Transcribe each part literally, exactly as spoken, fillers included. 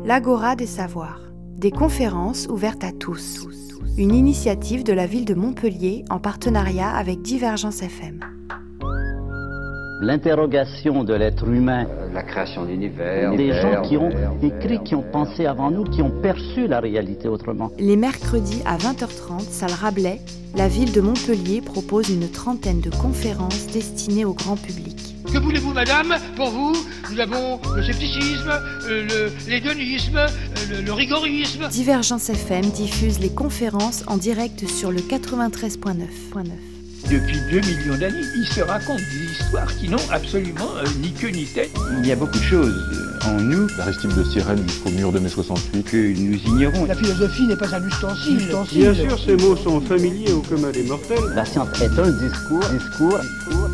L'Agora des Savoirs, des conférences ouvertes à tous. Une initiative de la ville de Montpellier en partenariat avec Divergence F M. L'interrogation de l'être humain, la création d'univers, des gens qui ont vers, écrit, vers, qui ont pensé avant nous, qui ont perçu la réalité autrement. Les mercredis à vingt heures trente, salle Rabelais, la ville de Montpellier propose une trentaine de conférences destinées au grand public. Que voulez-vous, madame? Pour vous, nous avons le scepticisme, euh, le, l'hédonisme, euh, le, le rigorisme. Divergence F M diffuse les conférences en direct sur le quatre-vingt-treize point neuf. Depuis deux millions d'années, ils se racontent des histoires qui n'ont absolument euh, ni queue ni tête. Il y a beaucoup de choses en nous, l'aristide de Cyrène jusqu'au mur de mai soixante-huit, que nous ignorons. La philosophie n'est pas un ustensile. ustensile. Bien sûr, ces mots sont familiers au commun des mortels. La science est un discours, discours, discours.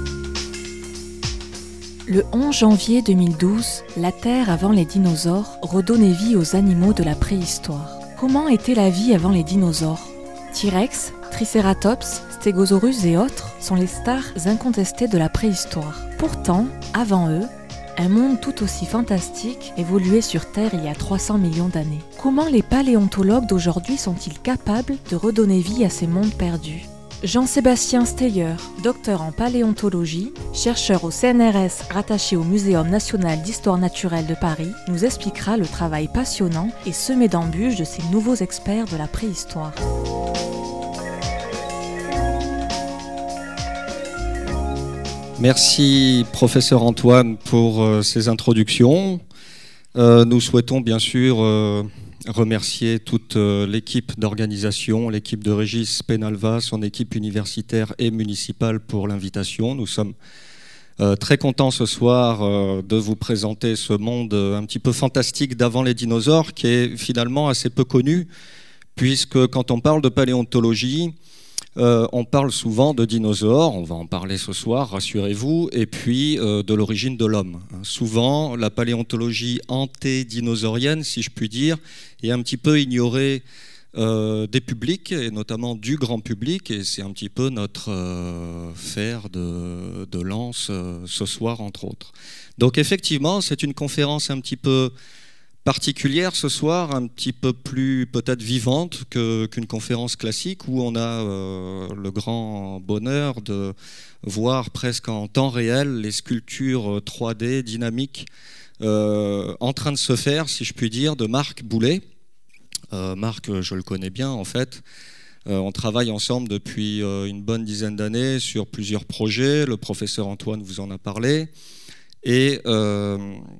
Le onze janvier deux mille douze, la Terre avant les dinosaures redonnait vie aux animaux de la préhistoire. Comment était la vie avant les dinosaures? T-Rex, Triceratops, Stégosaurus et autres sont les stars incontestées de la préhistoire. Pourtant, avant eux, un monde tout aussi fantastique évoluait sur Terre il y a trois cents millions d'années. Comment les paléontologues d'aujourd'hui sont-ils capables de redonner vie à ces mondes perdus? Jean-Sébastien Steyer, docteur en paléontologie, chercheur au C N R S rattaché au Muséum national d'histoire naturelle de Paris, nous expliquera le travail passionnant et semé d'embûches de ces nouveaux experts de la préhistoire. Merci professeur Antoine pour euh, ces introductions. Euh, nous souhaitons bien sûr euh, remercier toute euh, l'équipe d'organisation, l'équipe de Régis Penalva, son équipe universitaire et municipale pour l'invitation. Nous sommes euh, très contents ce soir euh, de vous présenter ce monde euh, un petit peu fantastique d'avant les dinosaures qui est finalement assez peu connu puisque quand on parle de paléontologie, Euh, on parle souvent de dinosaures, on va en parler ce soir, rassurez-vous, et puis euh, de l'origine de l'homme. Souvent, la paléontologie antédinosaurienne, si je puis dire, est un petit peu ignorée euh, des publics, et notamment du grand public, et c'est un petit peu notre euh, fer de, de lance euh, ce soir, entre autres. Donc effectivement, c'est une conférence un petit peu particulière ce soir, un petit peu plus peut-être vivante que, qu'une conférence classique où on a euh, le grand bonheur de voir presque en temps réel les sculptures trois D dynamiques euh, en train de se faire, si je puis dire, de Marc Boulet. Euh, Marc, je le connais bien en fait. Euh, on travaille ensemble depuis euh, une bonne dizaine d'années sur plusieurs projets. Le professeur Antoine vous en a parlé. Et euh,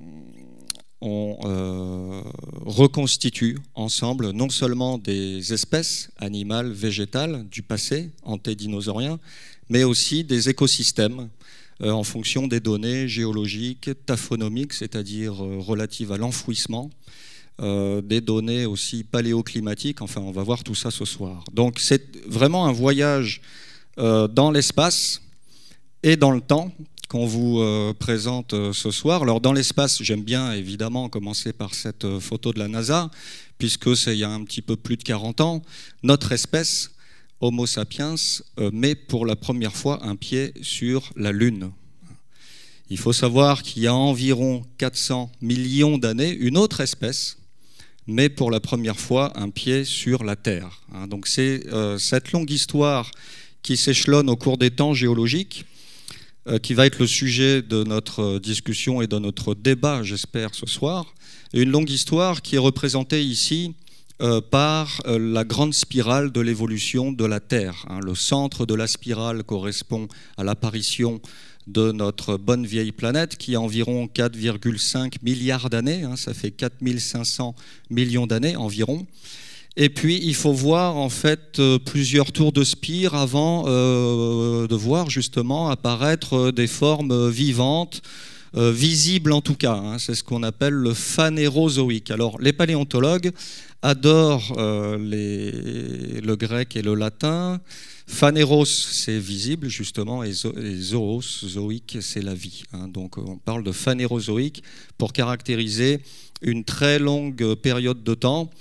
on euh, reconstitue ensemble non seulement des espèces animales, végétales du passé antédinosaurien, mais aussi des écosystèmes euh, en fonction des données géologiques, taphonomiques, c'est-à-dire euh, relatives à l'enfouissement, euh, des données aussi paléoclimatiques. Enfin, on va voir tout ça ce soir. Donc, c'est vraiment un voyage euh, dans l'espace et dans le temps qu'on vous euh, présente euh, ce soir. Alors dans l'espace, j'aime bien évidemment commencer par cette euh, photo de la NASA, puisque c'est il y a un petit peu plus de quarante ans, notre espèce, Homo sapiens, euh, met pour la première fois un pied sur la Lune. Il faut savoir qu'il y a environ quatre cents millions d'années, une autre espèce met pour la première fois un pied sur la Terre. Hein, donc c'est euh, cette longue histoire qui s'échelonne au cours des temps géologiques, qui va être le sujet de notre discussion et de notre débat, j'espère, ce soir. Une longue histoire qui est représentée ici euh, par euh, la grande spirale de l'évolution de la Terre. Hein. Le centre de la spirale correspond à l'apparition de notre bonne vieille planète qui a environ quatre virgule cinq milliards d'années, hein, ça fait quatre mille cinq cents millions d'années environ. Et puis, il faut voir en fait euh, plusieurs tours de spire avant euh, de voir justement apparaître des formes vivantes, euh, visibles en tout cas. Hein. C'est ce qu'on appelle le phanérozoïque. Alors, les paléontologues adorent euh, les, le grec et le latin. Phanéros, c'est visible justement, et, zo- et zoos, zoïque, c'est la vie. Hein. Donc, on parle de phanérozoïque pour caractériser une très longue période de temps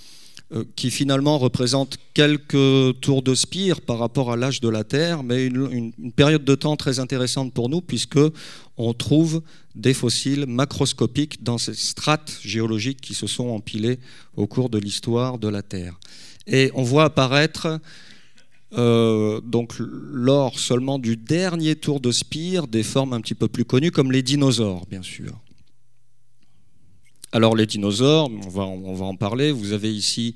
euh, qui finalement représente quelques tours de spire par rapport à l'âge de la Terre, mais une, une, une période de temps très intéressante pour nous, puisque on trouve des fossiles macroscopiques dans ces strates géologiques qui se sont empilées au cours de l'histoire de la Terre. Et on voit apparaître, euh, donc, lors seulement du dernier tour de spire, des formes un petit peu plus connues, comme les dinosaures, bien sûr. Alors les dinosaures, on va, on va en parler. Vous avez ici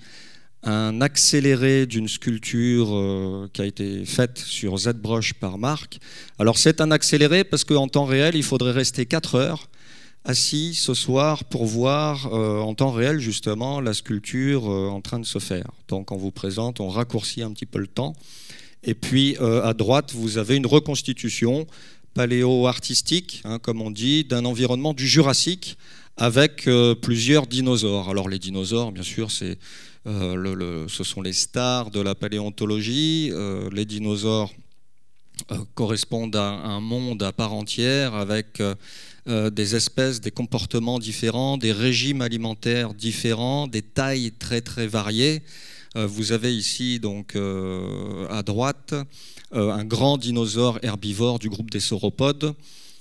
un accéléré d'une sculpture euh, qui a été faite sur ZBrush par Marc. Alors c'est un accéléré parce qu'en temps réel, il faudrait rester quatre heures assis ce soir pour voir euh, en temps réel justement la sculpture euh, en train de se faire. Donc on vous présente, on raccourcit un petit peu le temps. Et puis euh, à droite, vous avez une reconstitution paléo-artistique, hein, comme on dit, d'un environnement du Jurassique, avec euh, plusieurs dinosaures. Alors les dinosaures, bien sûr, c'est, euh, le, le, ce sont les stars de la paléontologie. Euh, les dinosaures euh, correspondent à un monde à part entière, avec euh, euh, des espèces, des comportements différents, des régimes alimentaires différents, des tailles très très variées. Euh, vous avez ici donc euh, à droite euh, un grand dinosaure herbivore du groupe des sauropodes,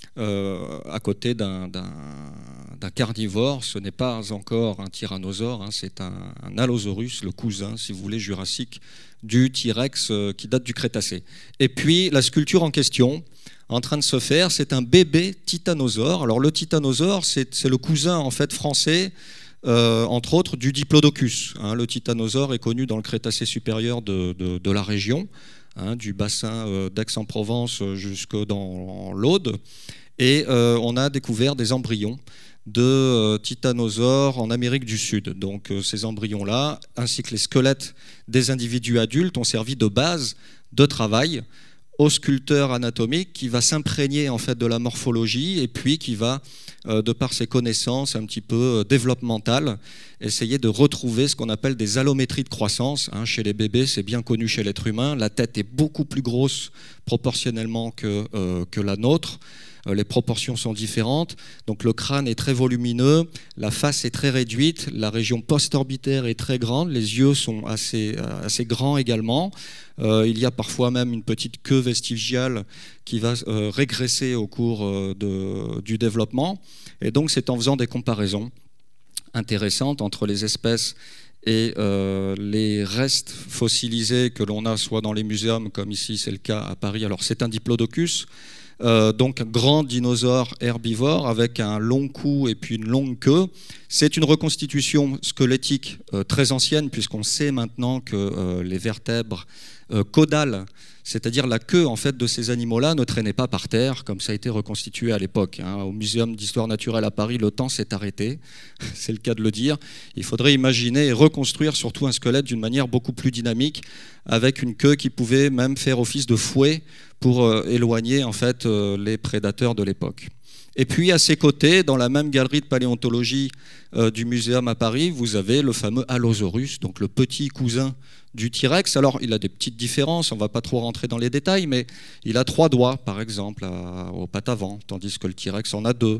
Euh, à côté d'un, d'un, d'un carnivore. Ce n'est pas encore un tyrannosaure, hein, c'est un, un allosaurus, le cousin, si vous voulez, jurassique, du T-Rex euh, qui date du Crétacé. Et puis la sculpture en question, en train de se faire, c'est un bébé titanosaure. Alors le titanosaure, c'est, c'est le cousin en fait français, euh, entre autres, du Diplodocus. Hein. Le titanosaure est connu dans le Crétacé supérieur de, de, de la région, hein, du bassin euh, d'Aix-en-Provence jusque dans l'Aude. Et euh, on a découvert des embryons de euh, titanosaures en Amérique du Sud. Donc euh, ces embryons-là, ainsi que les squelettes des individus adultes, ont servi de base de travail au sculpteur anatomique qui va s'imprégner en fait de la morphologie et puis qui va, euh, de par ses connaissances un petit peu euh, développementales, essayer de retrouver ce qu'on appelle des allométries de croissance. Hein, chez les bébés, c'est bien connu chez l'être humain. La tête est beaucoup plus grosse proportionnellement que, euh, que la nôtre. Les proportions sont différentes, donc le crâne est très volumineux, la face est très réduite, la région post-orbitaire est très grande, les yeux sont assez, assez grands également. Euh, il y a parfois même une petite queue vestigiale qui va euh, régresser au cours euh, de, du développement. Et donc c'est en faisant des comparaisons intéressantes entre les espèces et euh, les restes fossilisés que l'on a soit dans les muséums, comme ici c'est le cas à Paris. Alors c'est un Diplodocus, Euh, donc un grand dinosaure herbivore avec un long cou et puis une longue queue. C'est une reconstitution squelettique euh, très ancienne, puisqu'on sait maintenant que euh, les vertèbres euh, caudales, c'est-à-dire la queue en fait de ces animaux-là, ne traînait pas par terre comme ça a été reconstitué à l'époque. Hein. Au Muséum d'histoire naturelle à Paris, le temps s'est arrêté, c'est le cas de le dire. Il faudrait imaginer et reconstruire surtout un squelette d'une manière beaucoup plus dynamique, avec une queue qui pouvait même faire office de fouet pour euh, éloigner en fait euh, les prédateurs de l'époque. Et puis à ses côtés, dans la même galerie de paléontologie euh, du Muséum à Paris, vous avez le fameux Allosaurus, donc le petit cousin du T-Rex. Alors il a des petites différences, on ne va pas trop rentrer dans les détails, mais il a trois doigts par exemple à, aux pattes avant, tandis que le T-Rex en a deux.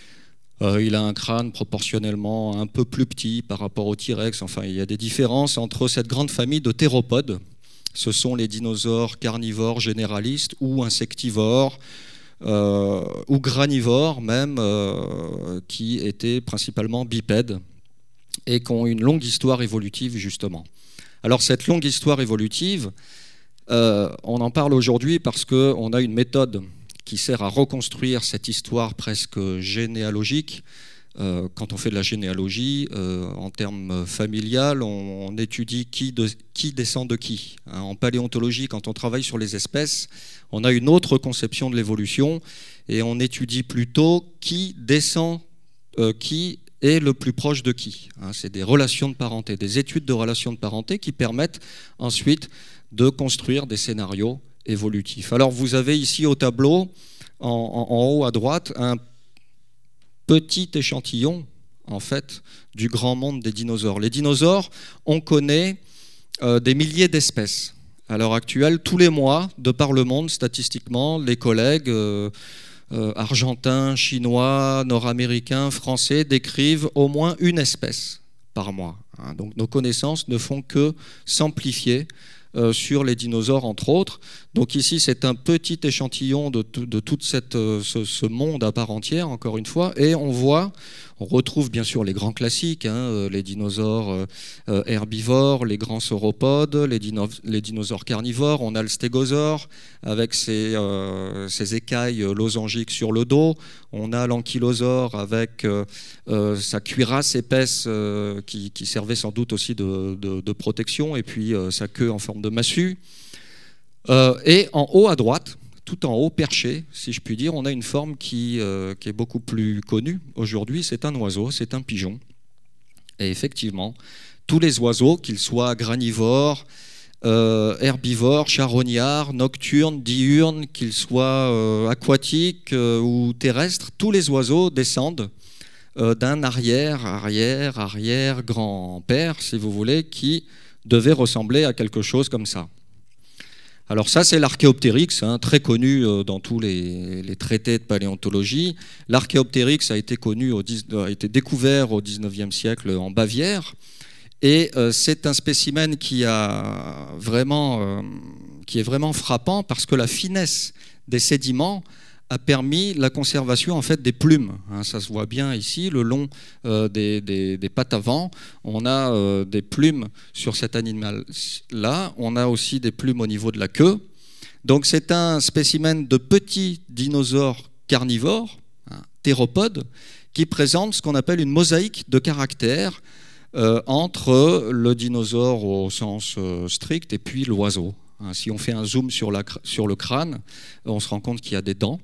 Euh, il a un crâne proportionnellement un peu plus petit par rapport au T-Rex. Enfin, il y a des différences entre cette grande famille de théropodes. Ce sont les dinosaures carnivores généralistes ou insectivores, euh, ou granivores même, euh, qui étaient principalement bipèdes et qui ont une longue histoire évolutive justement. Alors cette longue histoire évolutive, euh, on en parle aujourd'hui parce qu'on a une méthode qui sert à reconstruire cette histoire presque généalogique. Euh, quand on fait de la généalogie, euh, en termes familial, on, on étudie qui, de, qui descend de qui. Hein, en paléontologie, quand on travaille sur les espèces, on a une autre conception de l'évolution et on étudie plutôt qui descend, euh, qui est le plus proche de qui. Hein, c'est des relations de parenté, des études de relations de parenté qui permettent ensuite de construire des scénarios évolutifs. Alors vous avez ici au tableau, en, en, en haut à droite, un petit échantillon en fait du grand monde des dinosaures. Les dinosaures, on connaît euh, des milliers d'espèces. À l'heure actuelle, tous les mois, de par le monde, statistiquement, les collègues euh, euh, argentins, chinois, nord-américains, français décrivent au moins une espèce par mois. Hein. Donc nos connaissances ne font que s'amplifier euh, sur les dinosaures, entre autres. Donc ici, c'est un petit échantillon de, de tout ce, ce monde à part entière, encore une fois, et on voit, on retrouve bien sûr les grands classiques, hein, les dinosaures euh, herbivores, les grands sauropodes, les, dino les dinosaures carnivores. On a le stégosaure avec ses, euh, ses écailles losangiques sur le dos. On a l'ankylosaure avec euh, euh, sa cuirasse épaisse euh, qui, qui servait sans doute aussi de, de, de protection, et puis euh, sa queue en forme de massue. Euh, et en haut à droite, tout en haut, perché, si je puis dire, on a une forme qui, euh, qui est beaucoup plus connue aujourd'hui. C'est un oiseau, c'est un pigeon. Et effectivement, tous les oiseaux, qu'ils soient granivores, euh, herbivores, charognards, nocturnes, diurnes, qu'ils soient euh, aquatiques euh, ou terrestres, tous les oiseaux descendent euh, d'un arrière, arrière, arrière, grand-père, si vous voulez, qui devait ressembler à quelque chose comme ça. Alors ça, c'est l'Archéoptérix, hein, très connu euh, dans tous les, les traités de paléontologie. L'Archéoptérix a été connu, au, a été découvert au dix-neuvième siècle en Bavière, et euh, c'est un spécimen qui, a vraiment, euh, qui est vraiment frappant parce que la finesse des sédiments a permis la conservation en fait des plumes. Hein, ça se voit bien ici, le long euh, des, des, des pattes avant, on a euh, des plumes sur cet animal-là, on a aussi des plumes au niveau de la queue. Donc c'est un spécimen de petits dinosaures carnivores, hein, théropodes, qui présente ce qu'on appelle une mosaïque de caractères euh, entre le dinosaure au sens euh, strict et puis l'oiseau. Hein, si on fait un zoom sur, la, sur le crâne, on se rend compte qu'il y a des dents.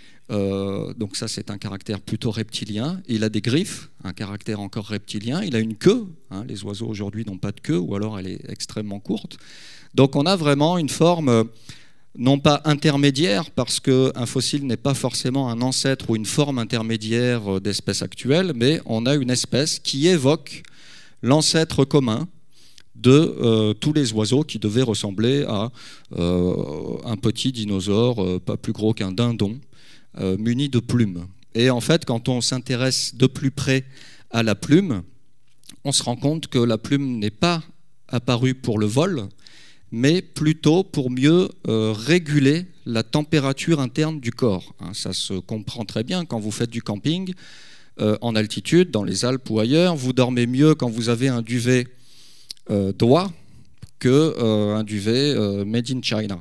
Euh, donc ça, c'est un caractère plutôt reptilien. Il a des griffes, un caractère encore reptilien. Il a une queue. Hein, les oiseaux aujourd'hui n'ont pas de queue, ou alors elle est extrêmement courte. Donc on a vraiment une forme, euh, non pas intermédiaire, parce qu'un fossile n'est pas forcément un ancêtre ou une forme intermédiaire euh, d'espèce actuelle, mais on a une espèce qui évoque l'ancêtre commun de euh, tous les oiseaux qui devaient ressembler à euh, un petit dinosaure, euh, pas plus gros qu'un dindon, euh, muni de plumes. Et en fait, quand on s'intéresse de plus près à la plume, on se rend compte que la plume n'est pas apparue pour le vol, mais plutôt pour mieux euh, réguler la température interne du corps. Hein, ça se comprend très bien quand vous faites du camping euh, en altitude, dans les Alpes ou ailleurs. Vous dormez mieux quand vous avez un duvet Euh, d'oie qu'un euh, duvet euh, made in China.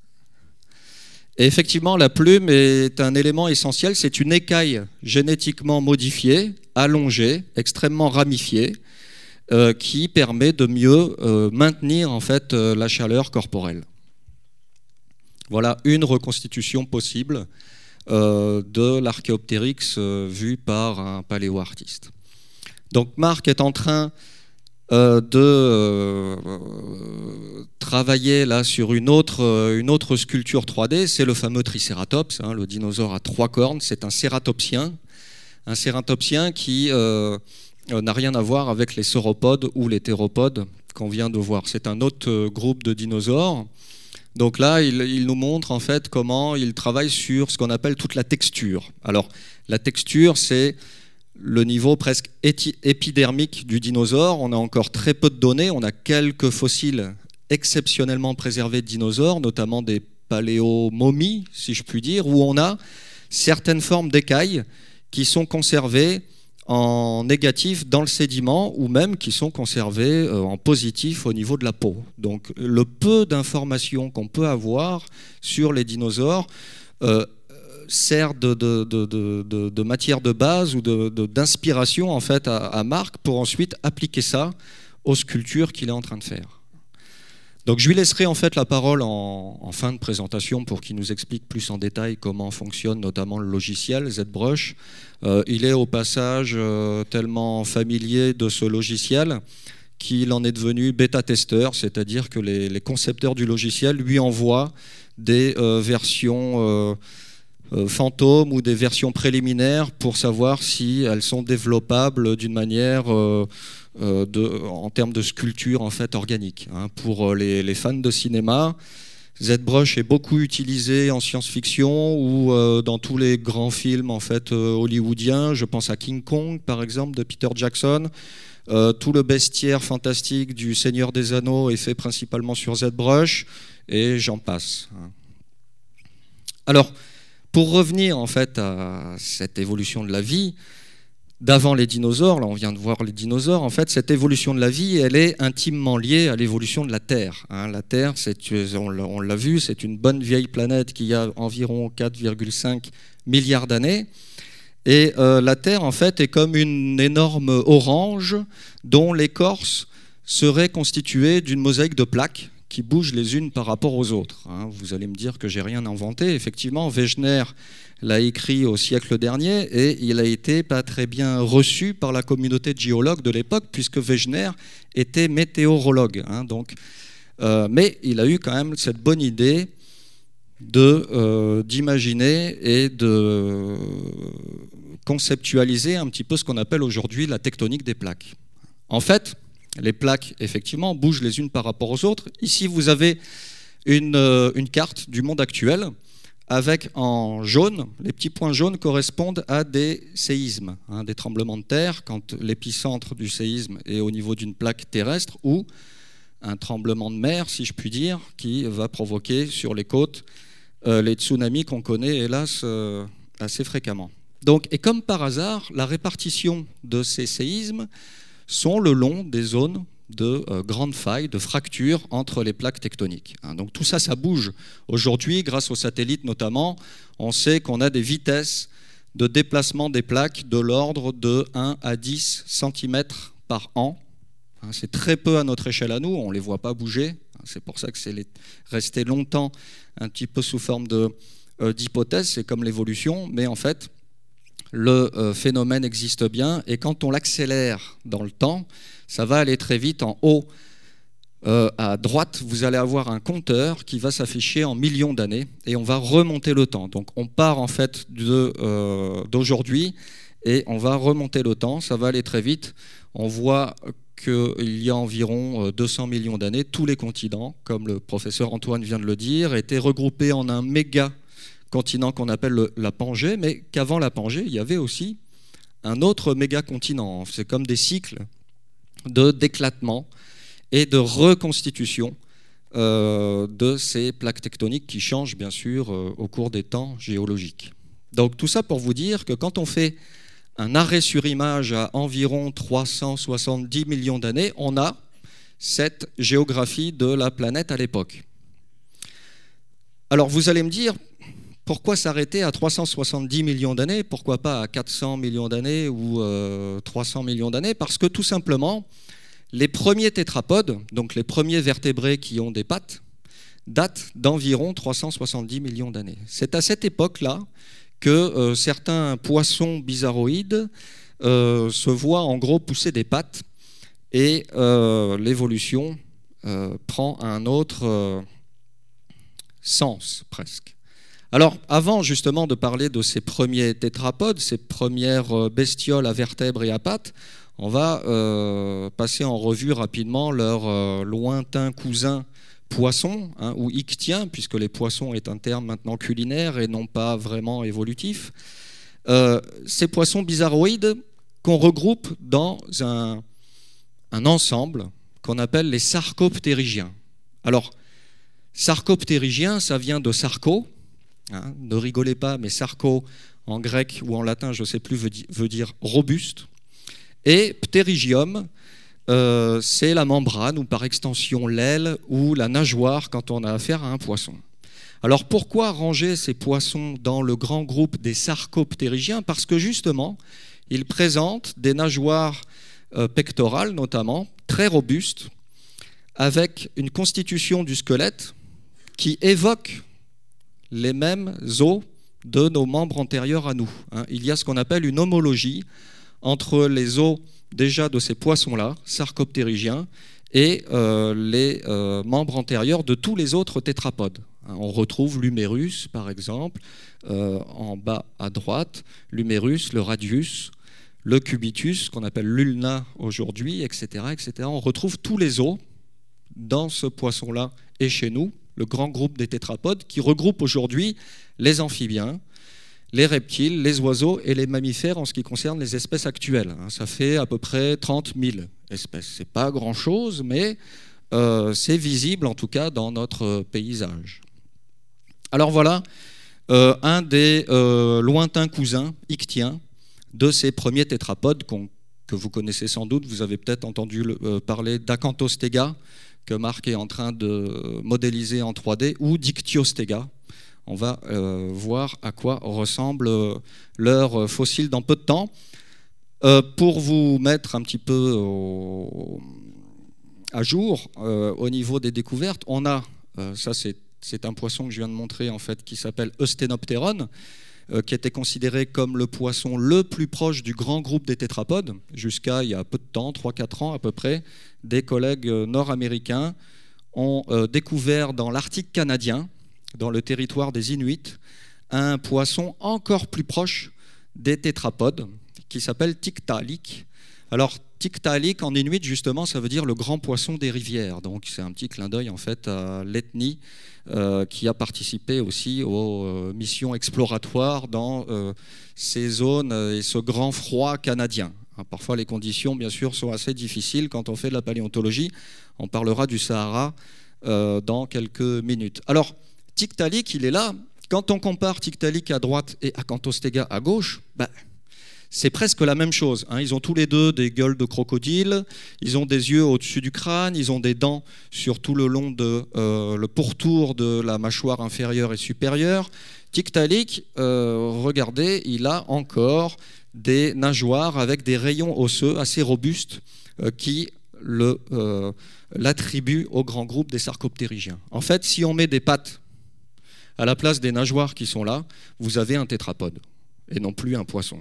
Et effectivement, la plume est un élément essentiel. C'est une écaille génétiquement modifiée, allongée, extrêmement ramifiée, euh, qui permet de mieux euh, maintenir en fait euh, la chaleur corporelle. Voilà une reconstitution possible euh, de l'Archéoptérix euh, vue par un paléoartiste. Donc Marc est en train Euh, de euh, travailler là sur une autre, euh, une autre sculpture trois D, c'est le fameux Tricératops, hein, le dinosaure à trois cornes. C'est un cératopsien, un cératopsien qui euh, n'a rien à voir avec les sauropodes ou les théropodes qu'on vient de voir. C'est un autre groupe de dinosaures. Donc là, il, il nous montre en fait comment il travaille sur ce qu'on appelle toute la texture. Alors, la texture, c'est le niveau presque épidermique du dinosaure. On a encore très peu de données. On a quelques fossiles exceptionnellement préservés de dinosaures, notamment des paléomomies, si je puis dire, où on a certaines formes d'écailles qui sont conservées en négatif dans le sédiment ou même qui sont conservées en positif au niveau de la peau. Donc le peu d'informations qu'on peut avoir sur les dinosaures euh, sert de, de, de, de, de matière de base ou de, de, d'inspiration en fait à, à Marc pour ensuite appliquer ça aux sculptures qu'il est en train de faire. Donc je lui laisserai en fait la parole en, en fin de présentation pour qu'il nous explique plus en détail comment fonctionne notamment le logiciel ZBrush. Euh, il est au passage euh, tellement familier de ce logiciel qu'il en est devenu bêta-testeur, c'est-à-dire que les, les concepteurs du logiciel lui envoient des euh, versions euh, euh, fantômes ou des versions préliminaires pour savoir si elles sont développables d'une manière euh, euh, de, en termes de sculpture en fait organique. Hein. Pour les, les fans de cinéma, ZBrush est beaucoup utilisé en science-fiction ou euh, dans tous les grands films en fait euh, hollywoodiens. Je pense à King Kong par exemple de Peter Jackson. Euh, tout le bestiaire fantastique du Seigneur des Anneaux est fait principalement sur ZBrush, et j'en passe. Alors, pour revenir en fait à cette évolution de la vie, d'avant les dinosaures, là on vient de voir les dinosaures, en fait cette évolution de la vie, elle est intimement liée à l'évolution de la Terre. Hein. La Terre, c'est, on l'a vu, c'est une bonne vieille planète qui a environ quatre virgule cinq milliards d'années. Et euh, la Terre, en fait, est comme une énorme orange dont l'écorce serait constituée d'une mosaïque de plaques qui bougent les unes par rapport aux autres. Hein. Vous allez me dire que j'ai rien inventé. Effectivement, Wegener l'a écrit au siècle dernier et il a été pas très bien reçu par la communauté de géologues de l'époque puisque Wegener était météorologue. Hein. Donc, euh, mais il a eu quand même cette bonne idée de, euh, d'imaginer et de conceptualiser un petit peu ce qu'on appelle aujourd'hui la tectonique des plaques. En fait, les plaques, effectivement, bougent les unes par rapport aux autres. Ici, vous avez une, euh, une carte du monde actuel avec en jaune, les petits points jaunes correspondent à des séismes, hein, des tremblements de terre, quand l'épicentre du séisme est au niveau d'une plaque terrestre ou un tremblement de mer, si je puis dire, qui va provoquer sur les côtes euh, les tsunamis qu'on connaît, hélas, euh, assez fréquemment. Donc, et comme par hasard, la répartition de ces séismes sont le long des zones de euh, grandes failles, de fractures entre les plaques tectoniques. Hein, donc tout ça, ça bouge. Aujourd'hui, grâce aux satellites notamment, on sait qu'on a des vitesses de déplacement des plaques de l'ordre de un à dix centimètres par an. Hein, c'est très peu à notre échelle à nous, on ne les voit pas bouger. C'est pour ça que c'est resté longtemps un petit peu sous forme de, euh, d'hypothèse, c'est comme l'évolution, mais en fait, le euh, phénomène existe bien, et quand on l'accélère dans le temps, ça va aller très vite. En haut, euh, à droite, vous allez avoir un compteur qui va s'afficher en millions d'années, et on va remonter le temps. Donc on part en fait de, euh, d'aujourd'hui, et on va remonter le temps, ça va aller très vite. On voit qu'il y a environ deux cents millions d'années, tous les continents, comme le professeur Antoine vient de le dire, étaient regroupés en un méga continent qu'on appelle le, la Pangée, mais qu'avant la Pangée, il y avait aussi un autre méga-continent. C'est comme des cycles de d'éclatement et de reconstitution euh, de ces plaques tectoniques qui changent bien sûr euh, au cours des temps géologiques. Donc tout ça pour vous dire que quand on fait un arrêt sur image à environ trois cent soixante-dix millions d'années, on a cette géographie de la planète à l'époque. Alors vous allez me dire, pourquoi s'arrêter à trois cent soixante-dix millions d'années? Pourquoi pas à quatre cents millions d'années ou euh, trois cents millions d'années? Parce que tout simplement, les premiers tétrapodes, donc les premiers vertébrés qui ont des pattes, datent d'environ trois cent soixante-dix millions d'années. C'est à cette époque-là que euh, certains poissons bizarroïdes euh, se voient en gros pousser des pattes et euh, l'évolution euh, prend un autre euh, sens presque. Alors, avant justement de parler de ces premiers tétrapodes, ces premières bestioles à vertèbres et à pattes, on va euh, passer en revue rapidement leurs euh, lointains cousins poissons, hein, ou ichtiens, puisque les poissons est un terme maintenant culinaire et non pas vraiment évolutif. Euh, ces poissons bizarroïdes qu'on regroupe dans un, un ensemble qu'on appelle les sarcoptérygiens. Alors, sarcoptérygiens, ça vient de sarco. Hein, ne rigolez pas, mais sarco en grec ou en latin, je ne sais plus, veut, di- veut dire robuste. Et ptérygium, euh, c'est la membrane ou par extension l'aile ou la nageoire quand on a affaire à un poisson. Alors pourquoi ranger ces poissons dans le grand groupe des sarcoptérygiens? Parce que justement, ils présentent des nageoires euh, pectorales notamment, très robustes, avec une constitution du squelette qui évoque les mêmes os de nos membres antérieurs à nous. Il y a ce qu'on appelle une homologie entre les os déjà de ces poissons-là, sarcoptérygiens, et euh, les euh, membres antérieurs de tous les autres tétrapodes. On retrouve l'humérus, par exemple, euh, en bas à droite, l'humérus, le radius, le cubitus, qu'on appelle l'ulna aujourd'hui, et cetera, et cetera. On retrouve tous les os dans ce poisson-là et chez nous, le grand groupe des tétrapodes qui regroupe aujourd'hui les amphibiens, les reptiles, les oiseaux et les mammifères en ce qui concerne les espèces actuelles. Ça fait à peu près trente mille espèces. Ce n'est pas grand-chose, mais euh, c'est visible en tout cas dans notre paysage. Alors voilà euh, un des euh, lointains cousins ichtiens de ces premiers tétrapodes qu'on, que vous connaissez sans doute. Vous avez peut-être entendu le, euh, parler d'Acanthostega, que Marc est en train de modéliser en trois D, ou d'Ichthyostega. On va euh, voir à quoi ressemble euh, leur fossile dans peu de temps. Euh, pour vous mettre un petit peu au, à jour, euh, au niveau des découvertes, on a, euh, ça c'est, c'est un poisson que je viens de montrer en fait, qui s'appelle Eusthenopteron, euh, qui était considéré comme le poisson le plus proche du grand groupe des tétrapodes, jusqu'à il y a peu de temps, trois quatre ans à peu près, des collègues nord-américains ont euh, découvert dans l'Arctique canadien, dans le territoire des Inuits, un poisson encore plus proche des tétrapodes, qui s'appelle Tiktaalik. Alors, Tiktaalik en Inuit, justement, ça veut dire le grand poisson des rivières. Donc, c'est un petit clin d'œil, en fait, à l'ethnie euh, qui a participé aussi aux euh, missions exploratoires dans euh, ces zones et ce grand froid canadien. Hein, parfois, les conditions, bien sûr, sont assez difficiles quand on fait de la paléontologie. On parlera du Sahara euh, dans quelques minutes. Alors, Tiktaalik, il est là. Quand on compare Tiktaalik à droite et Acanthostega à gauche, ben, c'est presque la même chose. Hein. Ils ont tous les deux des gueules de crocodile, ils ont des yeux au-dessus du crâne, ils ont des dents sur tout le long de euh, le pourtour de la mâchoire inférieure et supérieure. Tiktaalik, euh, regardez, il a encore des nageoires avec des rayons osseux assez robustes euh, qui le, euh, l'attribuent au grand groupe des sarcoptérygiens. En fait, si on met des pattes à la place des nageoires qui sont là, vous avez un tétrapode et non plus un poisson.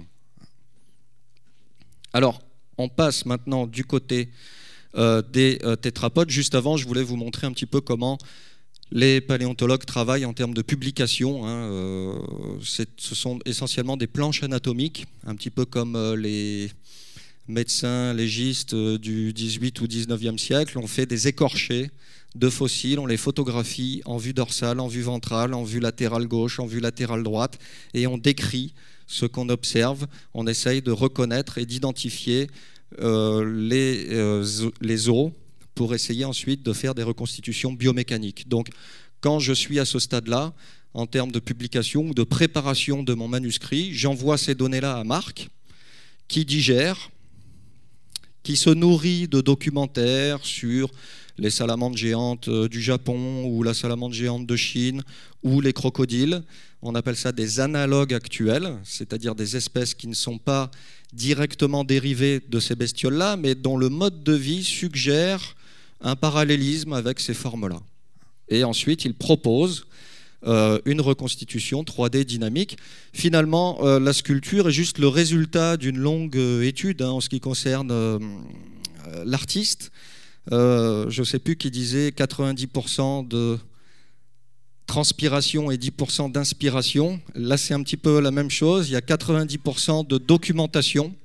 Alors, on passe maintenant du côté euh, des euh, tétrapodes. Juste avant, je voulais vous montrer un petit peu comment les paléontologues travaillent en termes de publication. Hein. Euh, c'est, ce sont essentiellement des planches anatomiques, un petit peu comme euh, les médecins légistes euh, du dix-huitième ou dix-neuvième siècle. On fait des écorchés de fossiles, on les photographie en vue dorsale, en vue ventrale, en vue latérale gauche, en vue latérale droite, et on décrit ce qu'on observe. On essaye de reconnaître et d'identifier euh, les, euh, les os pour essayer ensuite de faire des reconstitutions biomécaniques. Donc, quand je suis à ce stade-là, en termes de publication ou de préparation de mon manuscrit, j'envoie ces données-là à Marc, qui digère, qui se nourrit de documentaires sur les salamandres géantes du Japon ou la salamandre géante de Chine ou les crocodiles. On appelle ça des analogues actuels, c'est-à-dire des espèces qui ne sont pas directement dérivées de ces bestioles-là, mais dont le mode de vie suggère un parallélisme avec ces formes-là. Et ensuite, il propose euh, une reconstitution trois D dynamique. Finalement, euh, la sculpture est juste le résultat d'une longue étude hein, en ce qui concerne euh, l'artiste. Euh, je ne sais plus qui disait quatre-vingt-dix pour cent de transpiration et dix pour cent d'inspiration. Là, c'est un petit peu la même chose. Il y a quatre-vingt-dix pour cent de documentation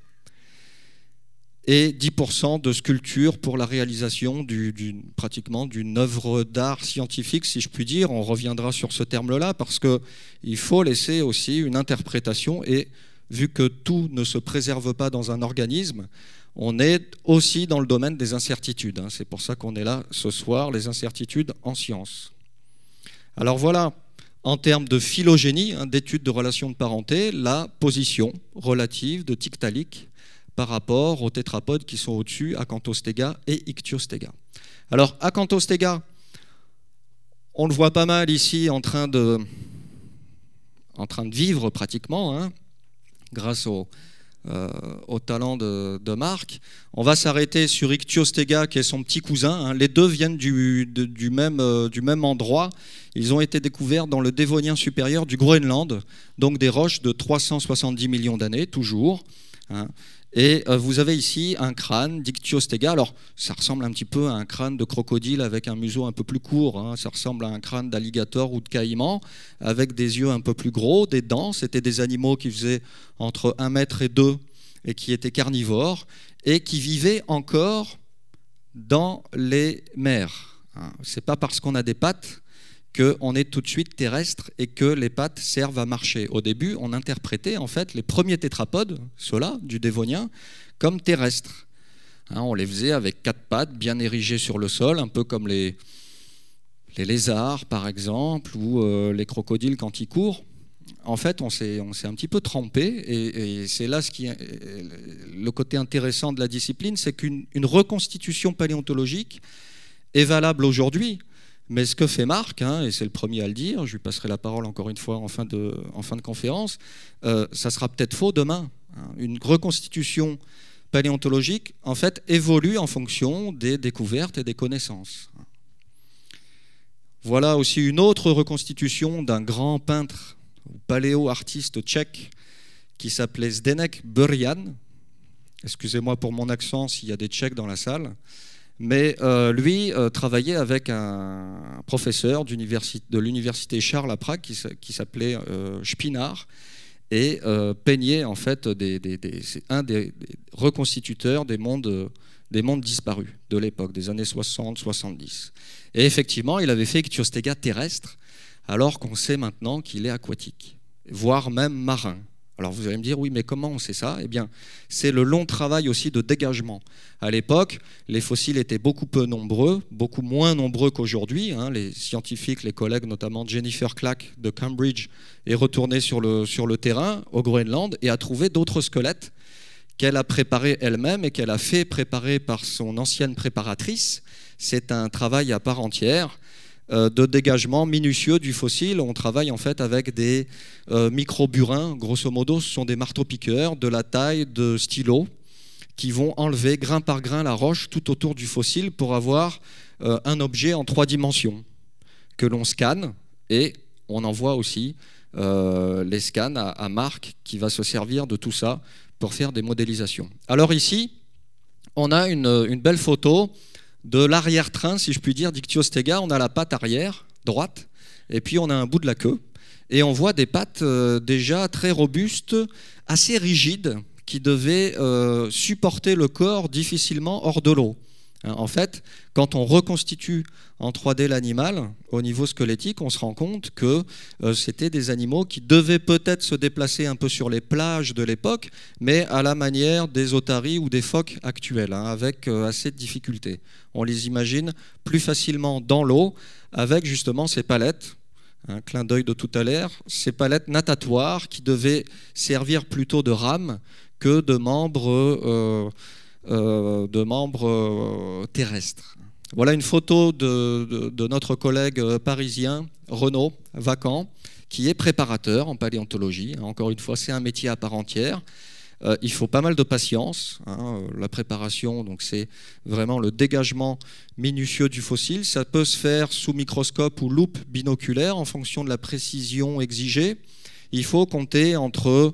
et dix pour cent de sculpture pour la réalisation du, du, pratiquement d'une œuvre d'art scientifique, si je puis dire. On reviendra sur ce terme-là parce qu'il faut laisser aussi une interprétation et vu que tout ne se préserve pas dans un organisme, on est aussi dans le domaine des incertitudes. C'est pour ça qu'on est là ce soir, les incertitudes en sciences. Alors voilà, en termes de phylogénie, d'études de relations de parenté, la position relative de Tiktaalik par rapport aux tétrapodes qui sont au-dessus, Acanthostega et Ichthyostega. Alors, Acanthostega, on le voit pas mal ici en train de, en train de vivre pratiquement, hein, grâce au... Euh, au talent de, de Marc. On va s'arrêter sur Ichthyostega qui est son petit cousin. Hein. Les deux viennent du, de, du, même, euh, du même endroit. Ils ont été découverts dans le Dévonien supérieur du Groenland, donc des roches de trois cent soixante-dix millions d'années, toujours. Hein. Et euh, vous avez ici un crâne d'Ichthyostega. Alors, ça ressemble un petit peu à un crâne de crocodile avec un museau un peu plus court. Hein. Ça ressemble à un crâne d'alligator ou de caïman avec des yeux un peu plus gros, des dents. C'était des animaux qui faisaient entre un mètre et deux et qui étaient carnivores et qui vivaient encore dans les mers. Hein. Ce n'est pas parce qu'on a des pattes qu'on est tout de suite terrestre et que les pattes servent à marcher. Au début, on interprétait en fait les premiers tétrapodes, ceux-là, du Dévonien, comme terrestres. Hein, on les faisait avec quatre pattes bien érigées sur le sol, un peu comme les, les lézards par exemple, ou euh, les crocodiles quand ils courent. En fait, on s'est, on s'est un petit peu trompé, et, et c'est là ce qui est, le côté intéressant de la discipline, c'est qu'une une reconstitution paléontologique est valable aujourd'hui, mais ce que fait Marc, hein, et c'est le premier à le dire, je lui passerai la parole encore une fois en fin de, en fin de conférence, euh, ça sera peut-être faux demain. Hein. Une reconstitution paléontologique, en fait, évolue en fonction des découvertes et des connaissances. Voilà aussi une autre reconstitution d'un grand peintre paléo-artiste tchèque qui s'appelait Zdeněk Burian. Excusez-moi pour mon accent s'il y a des Tchèques dans la salle. Mais euh, lui euh, travaillait avec un professeur de l'université Charles à Prague qui, qui s'appelait euh, Špinár et euh, peignait en fait des, des, des, c'est un des, des reconstituteurs des mondes, des mondes disparus de l'époque, des années soixante soixante-dix. Et effectivement, il avait fait Ichthyostega terrestre, alors qu'on sait maintenant qu'il est aquatique, voire même marin. Alors vous allez me dire, oui, mais comment on sait ça ? Eh bien, c'est le long travail aussi de dégagement. À l'époque, les fossiles étaient beaucoup peu nombreux, beaucoup moins nombreux qu'aujourd'hui. Hein. Les scientifiques, les collègues, notamment Jennifer Clack de Cambridge, est retournée sur le, sur le terrain, au Groenland, et a trouvé d'autres squelettes qu'elle a préparés elle-même et qu'elle a fait préparer par son ancienne préparatrice. C'est un travail à part entière de dégagement minutieux du fossile. On travaille en fait avec des euh, micro-burins, grosso modo ce sont des marteaux-piqueurs de la taille de stylos qui vont enlever grain par grain la roche tout autour du fossile pour avoir euh, un objet en trois dimensions que l'on scanne, et on envoie aussi euh, les scans à, à Marc qui va se servir de tout ça pour faire des modélisations. Alors ici, on a une, une belle photo de l'arrière-train, si je puis dire, d'Ichthyostega. On a la patte arrière, droite, et puis on a un bout de la queue. Et on voit des pattes euh, déjà très robustes, assez rigides, qui devaient euh, supporter le corps difficilement hors de l'eau. En fait, quand on reconstitue en trois D l'animal, au niveau squelettique, on se rend compte que euh, c'était des animaux qui devaient peut-être se déplacer un peu sur les plages de l'époque, mais à la manière des otaries ou des phoques actuels, hein, avec euh, assez de difficultés. On les imagine plus facilement dans l'eau, avec justement ces palettes, un clin d'œil de tout à l'heure, ces palettes natatoires qui devaient servir plutôt de rames que de membres euh, Euh, de membres euh, terrestres. Voilà une photo de, de, de notre collègue parisien, Renaud Vacant, qui est préparateur en paléontologie. Encore une fois, c'est un métier à part entière. Euh, il faut pas mal de patience. Hein. La préparation, donc, c'est vraiment le dégagement minutieux du fossile. Ça peut se faire sous microscope ou loupe binoculaire en fonction de la précision exigée. Il faut compter entre...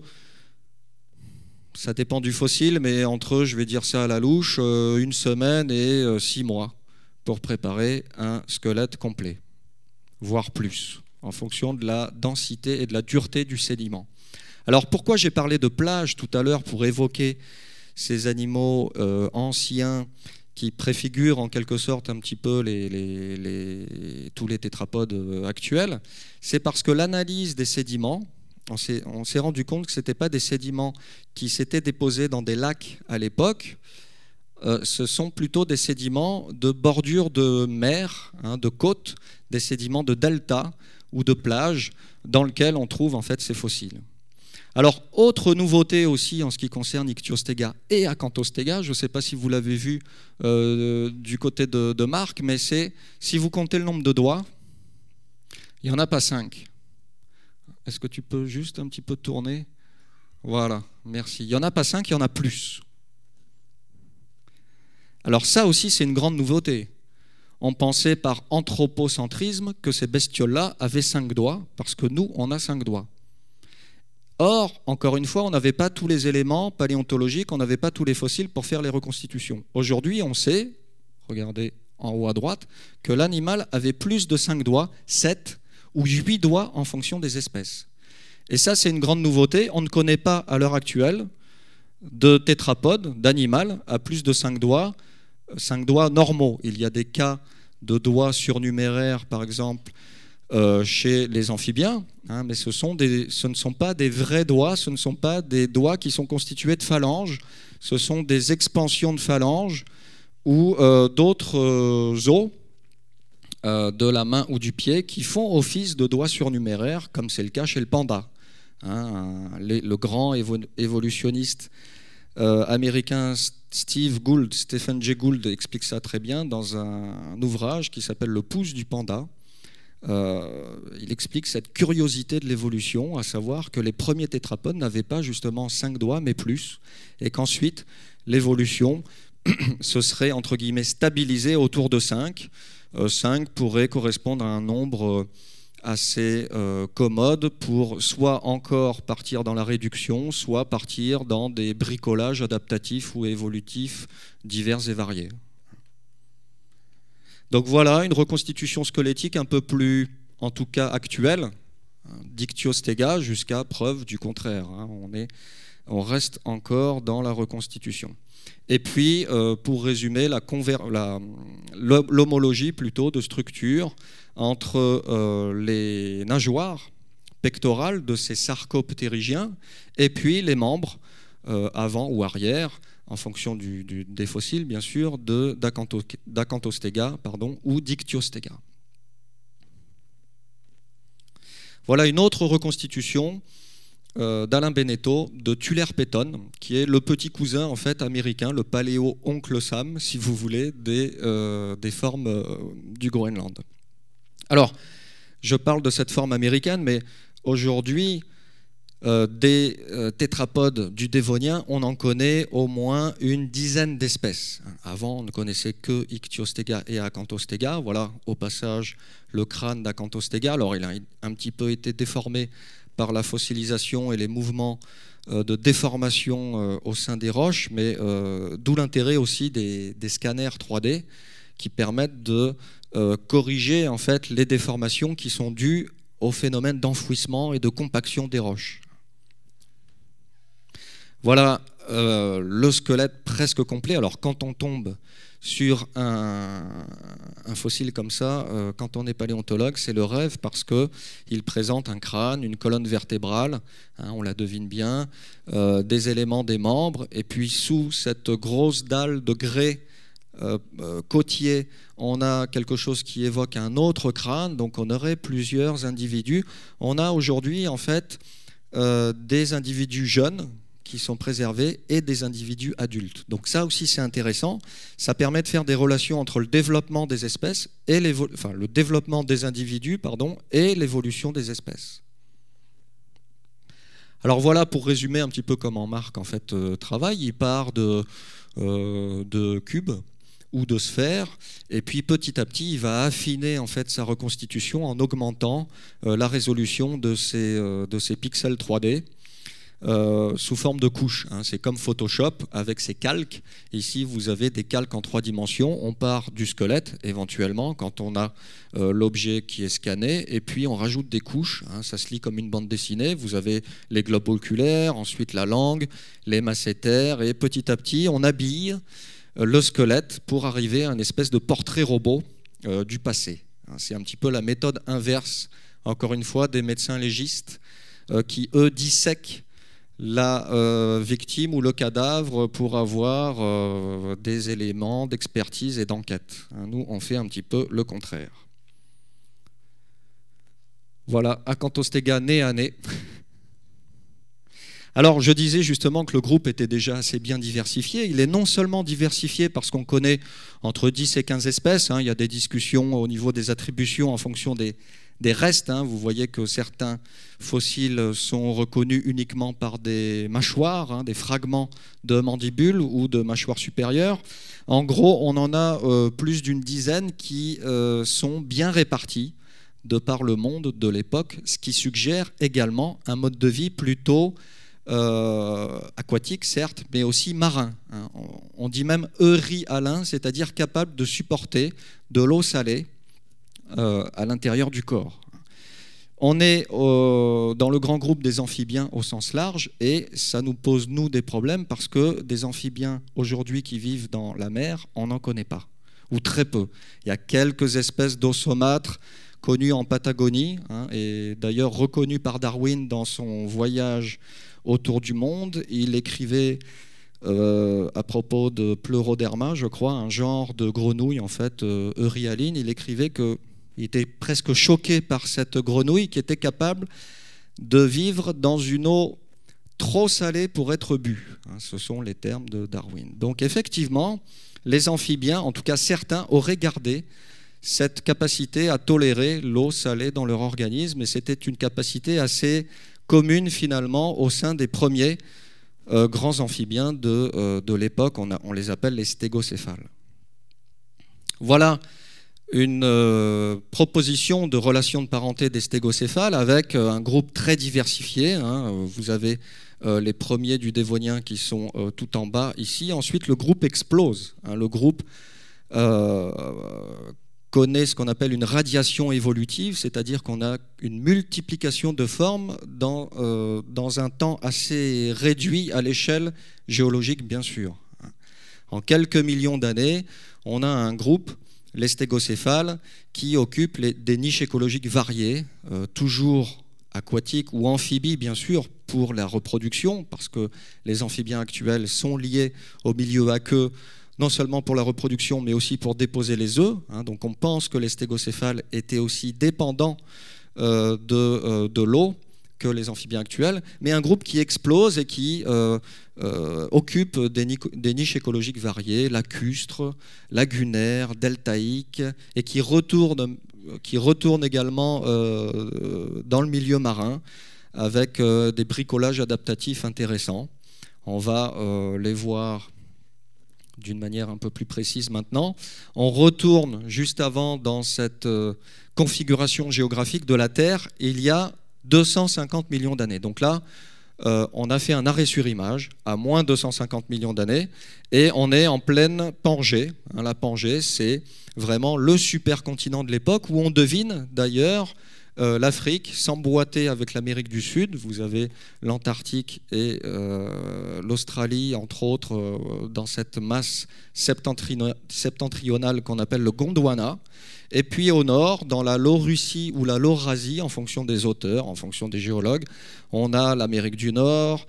Ça dépend du fossile, mais entre, je vais dire ça à la louche, euh, une semaine et euh, six mois pour préparer un squelette complet, voire plus, en fonction de la densité et de la dureté du sédiment. Alors pourquoi j'ai parlé de plage tout à l'heure pour évoquer ces animaux euh, anciens qui préfigurent en quelque sorte un petit peu les, les, les, tous les tétrapodes actuels? C'est parce que l'analyse des sédiments, on s'est, on s'est rendu compte que ce n'étaient pas des sédiments qui s'étaient déposés dans des lacs à l'époque, euh, ce sont plutôt des sédiments de bordure de mer, hein, de côte, des sédiments de delta ou de plage dans lesquels on trouve en fait ces fossiles. Alors, autre nouveauté aussi en ce qui concerne Ichthyostega et Acanthostega, je ne sais pas si vous l'avez vu euh, du côté de, de Marc, mais c'est, si vous comptez le nombre de doigts, il n'y en a pas cinq. Est-ce que tu peux juste un petit peu tourner ? Voilà, merci. Il n'y en a pas cinq, il y en a plus. Alors ça aussi, c'est une grande nouveauté. On pensait par anthropocentrisme que ces bestioles-là avaient cinq doigts, parce que nous, on a cinq doigts. Or, encore une fois, on n'avait pas tous les éléments paléontologiques, on n'avait pas tous les fossiles pour faire les reconstitutions. Aujourd'hui, on sait, regardez en haut à droite, que l'animal avait plus de cinq doigts, sept ou huit doigts en fonction des espèces. Et ça, c'est une grande nouveauté. On ne connaît pas à l'heure actuelle de tétrapode, d'animal, à plus de cinq doigts, cinq doigts normaux. Il y a des cas de doigts surnuméraires, par exemple, euh, chez les amphibiens, hein, mais ce, sont des, ce ne sont pas des vrais doigts, ce ne sont pas des doigts qui sont constitués de phalanges, ce sont des expansions de phalanges ou euh, d'autres euh, os euh, de la main ou du pied qui font office de doigts surnuméraires, comme c'est le cas chez le panda. Hein, les, le grand évo évolutionniste euh, américain Steve Gould, Stephen Jay Gould explique ça très bien dans un, un ouvrage qui s'appelle Le pouce du panda. Euh, il explique cette curiosité de l'évolution, à savoir que les premiers tétrapodes n'avaient pas justement cinq doigts, mais plus, et qu'ensuite l'évolution se serait entre guillemets stabilisée autour de cinq. Euh, cinq pourrait correspondre à un nombre assez euh, commode pour soit encore partir dans la réduction, soit partir dans des bricolages adaptatifs ou évolutifs divers et variés. Donc voilà, une reconstitution squelettique un peu plus, en tout cas actuelle, dictyostega, jusqu'à preuve du contraire. Hein. On, est, on reste encore dans la reconstitution. Et puis, euh, pour résumer, l'homologie plutôt de structure entre euh, les nageoires pectorales de ces sarcoptérygiens et puis les membres euh, avant ou arrière, en fonction du, du, des fossiles, bien sûr, d'Acanthostega pardon, ou d'Ichthyostega. Voilà une autre reconstitution euh, d'Alain Beneteau de Tulerpeton, qui est le petit cousin en fait, américain, le paléo-oncle Sam, si vous voulez, des, euh, des formes euh, du Groenland. Alors, je parle de cette forme américaine, mais aujourd'hui, Euh, des euh, tétrapodes du Dévonien, on en connaît au moins une dizaine d'espèces. Avant, on ne connaissait que Ichthyostega et Acanthostega. Voilà, au passage, le crâne d'Acanthostega. Alors, il a un petit peu été déformé par la fossilisation et les mouvements euh, de déformation euh, au sein des roches, mais euh, d'où l'intérêt aussi des, des scanners trois D qui permettent de euh, corriger en fait, les déformations qui sont dues au phénomène d'enfouissement et de compaction des roches. Voilà euh, le squelette presque complet. Alors quand on tombe sur un, un fossile comme ça, euh, quand on est paléontologue, c'est le rêve parce qu'il présente un crâne, une colonne vertébrale, hein, on la devine bien, euh, des éléments des membres, et puis sous cette grosse dalle de grès euh, euh, côtier, on a quelque chose qui évoque un autre crâne, donc on aurait plusieurs individus. On a aujourd'hui en fait euh, des individus jeunes, qui sont préservés et des individus adultes. Donc ça aussi c'est intéressant, ça permet de faire des relations entre le développement des espèces et enfin, le développement des individus pardon, et l'évolution des espèces. Alors voilà pour résumer un petit peu comment Marc en fait euh, travaille, il part de, euh, de cubes ou de sphères et puis petit à petit il va affiner en fait sa reconstitution en augmentant euh, la résolution de ces, euh, de ces pixels trois D. Euh, sous forme de couches. Hein. C'est comme Photoshop avec ses calques. Ici, vous avez des calques en trois dimensions. On part du squelette, éventuellement, quand on a euh, l'objet qui est scanné, et puis on rajoute des couches. Hein. Ça se lit comme une bande dessinée. Vous avez les globes oculaires, ensuite la langue, les masséters, et petit à petit, on habille euh, le squelette pour arriver à une espèce de portrait robot euh, du passé. Hein. C'est un petit peu la méthode inverse, encore une fois, des médecins légistes euh, qui, eux, dissèquent la euh, victime ou le cadavre pour avoir euh, des éléments d'expertise et d'enquête. Nous, on fait un petit peu le contraire. Voilà, Acanthostega nez à nez. Alors, je disais justement que le groupe était déjà assez bien diversifié. Il est non seulement diversifié parce qu'on connaît entre dix et quinze espèces, hein, il y a des discussions au niveau des attributions en fonction des des restes, hein. Vous voyez que certains fossiles sont reconnus uniquement par des mâchoires, hein, des fragments de mandibules ou de mâchoires supérieures. En gros, on en a euh, plus d'une dizaine qui euh, sont bien répartis de par le monde de l'époque, ce qui suggère également un mode de vie plutôt euh, aquatique, certes, mais aussi marin. Hein. On dit même euryhalin, c'est-à-dire capable de supporter de l'eau salée Euh, à l'intérieur du corps. On est euh, dans le grand groupe des amphibiens au sens large et ça nous pose, nous, des problèmes parce que des amphibiens aujourd'hui qui vivent dans la mer, on n'en connaît pas, ou très peu. Il y a quelques espèces d'osomâtres connu en Patagonie, hein, et d'ailleurs reconnu par Darwin dans son voyage autour du monde. Il écrivait euh, à propos de Pleuroderma, je crois, un genre de grenouille, en fait, euh, euryhaline. Il écrivait qu'il était presque choqué par cette grenouille qui était capable de vivre dans une eau trop salée pour être bue. Hein, ce sont les termes de Darwin. Donc effectivement, les amphibiens, en tout cas certains, auraient gardé cette capacité à tolérer l'eau salée dans leur organisme, et c'était une capacité assez commune finalement au sein des premiers euh, grands amphibiens de, euh, de l'époque. On, a, on les appelle les stégocéphales. Voilà une euh, proposition de relation de parenté des stégocéphales avec euh, un groupe très diversifié. Hein. Vous avez euh, les premiers du Dévonien qui sont euh, tout en bas ici. Ensuite, le groupe explose. Hein. Le groupe euh, connaît ce qu'on appelle une radiation évolutive, c'est-à-dire qu'on a une multiplication de formes dans, euh, dans un temps assez réduit à l'échelle géologique, bien sûr. En quelques millions d'années, on a un groupe, les stégocéphales, qui occupent les, des niches écologiques variées, euh, toujours aquatiques ou amphibies, bien sûr, pour la reproduction, parce que les amphibiens actuels sont liés au milieu aqueux, non seulement pour la reproduction, mais aussi pour déposer les œufs. Hein. Donc on pense que les stégocéphales étaient aussi dépendants euh, de, euh, de l'eau que les amphibiens actuels, mais un groupe qui explose et qui euh, euh, occupe des, des niches écologiques variées, lacustres, lagunaires, deltaïques, et qui retourne, qui retourne également euh, dans le milieu marin avec euh, des bricolages adaptatifs intéressants. On va euh, les voir d'une manière un peu plus précise maintenant. On retourne juste avant dans cette euh, configuration géographique de la Terre, il y a deux cent cinquante millions d'années. Donc là, euh, on a fait un arrêt sur image à moins deux cent cinquante millions d'années et on est en pleine Pangée. Hein, la Pangée, c'est vraiment le supercontinent de l'époque où on devine d'ailleurs euh, l'Afrique s'emboîter avec l'Amérique du Sud. Vous avez l'Antarctique et euh, l'Australie, entre autres, euh, dans cette masse septentrionale qu'on appelle le Gondwana. Et puis au nord, dans la Laurussie ou la Laurasie, en fonction des auteurs, en fonction des géologues, on a l'Amérique du Nord,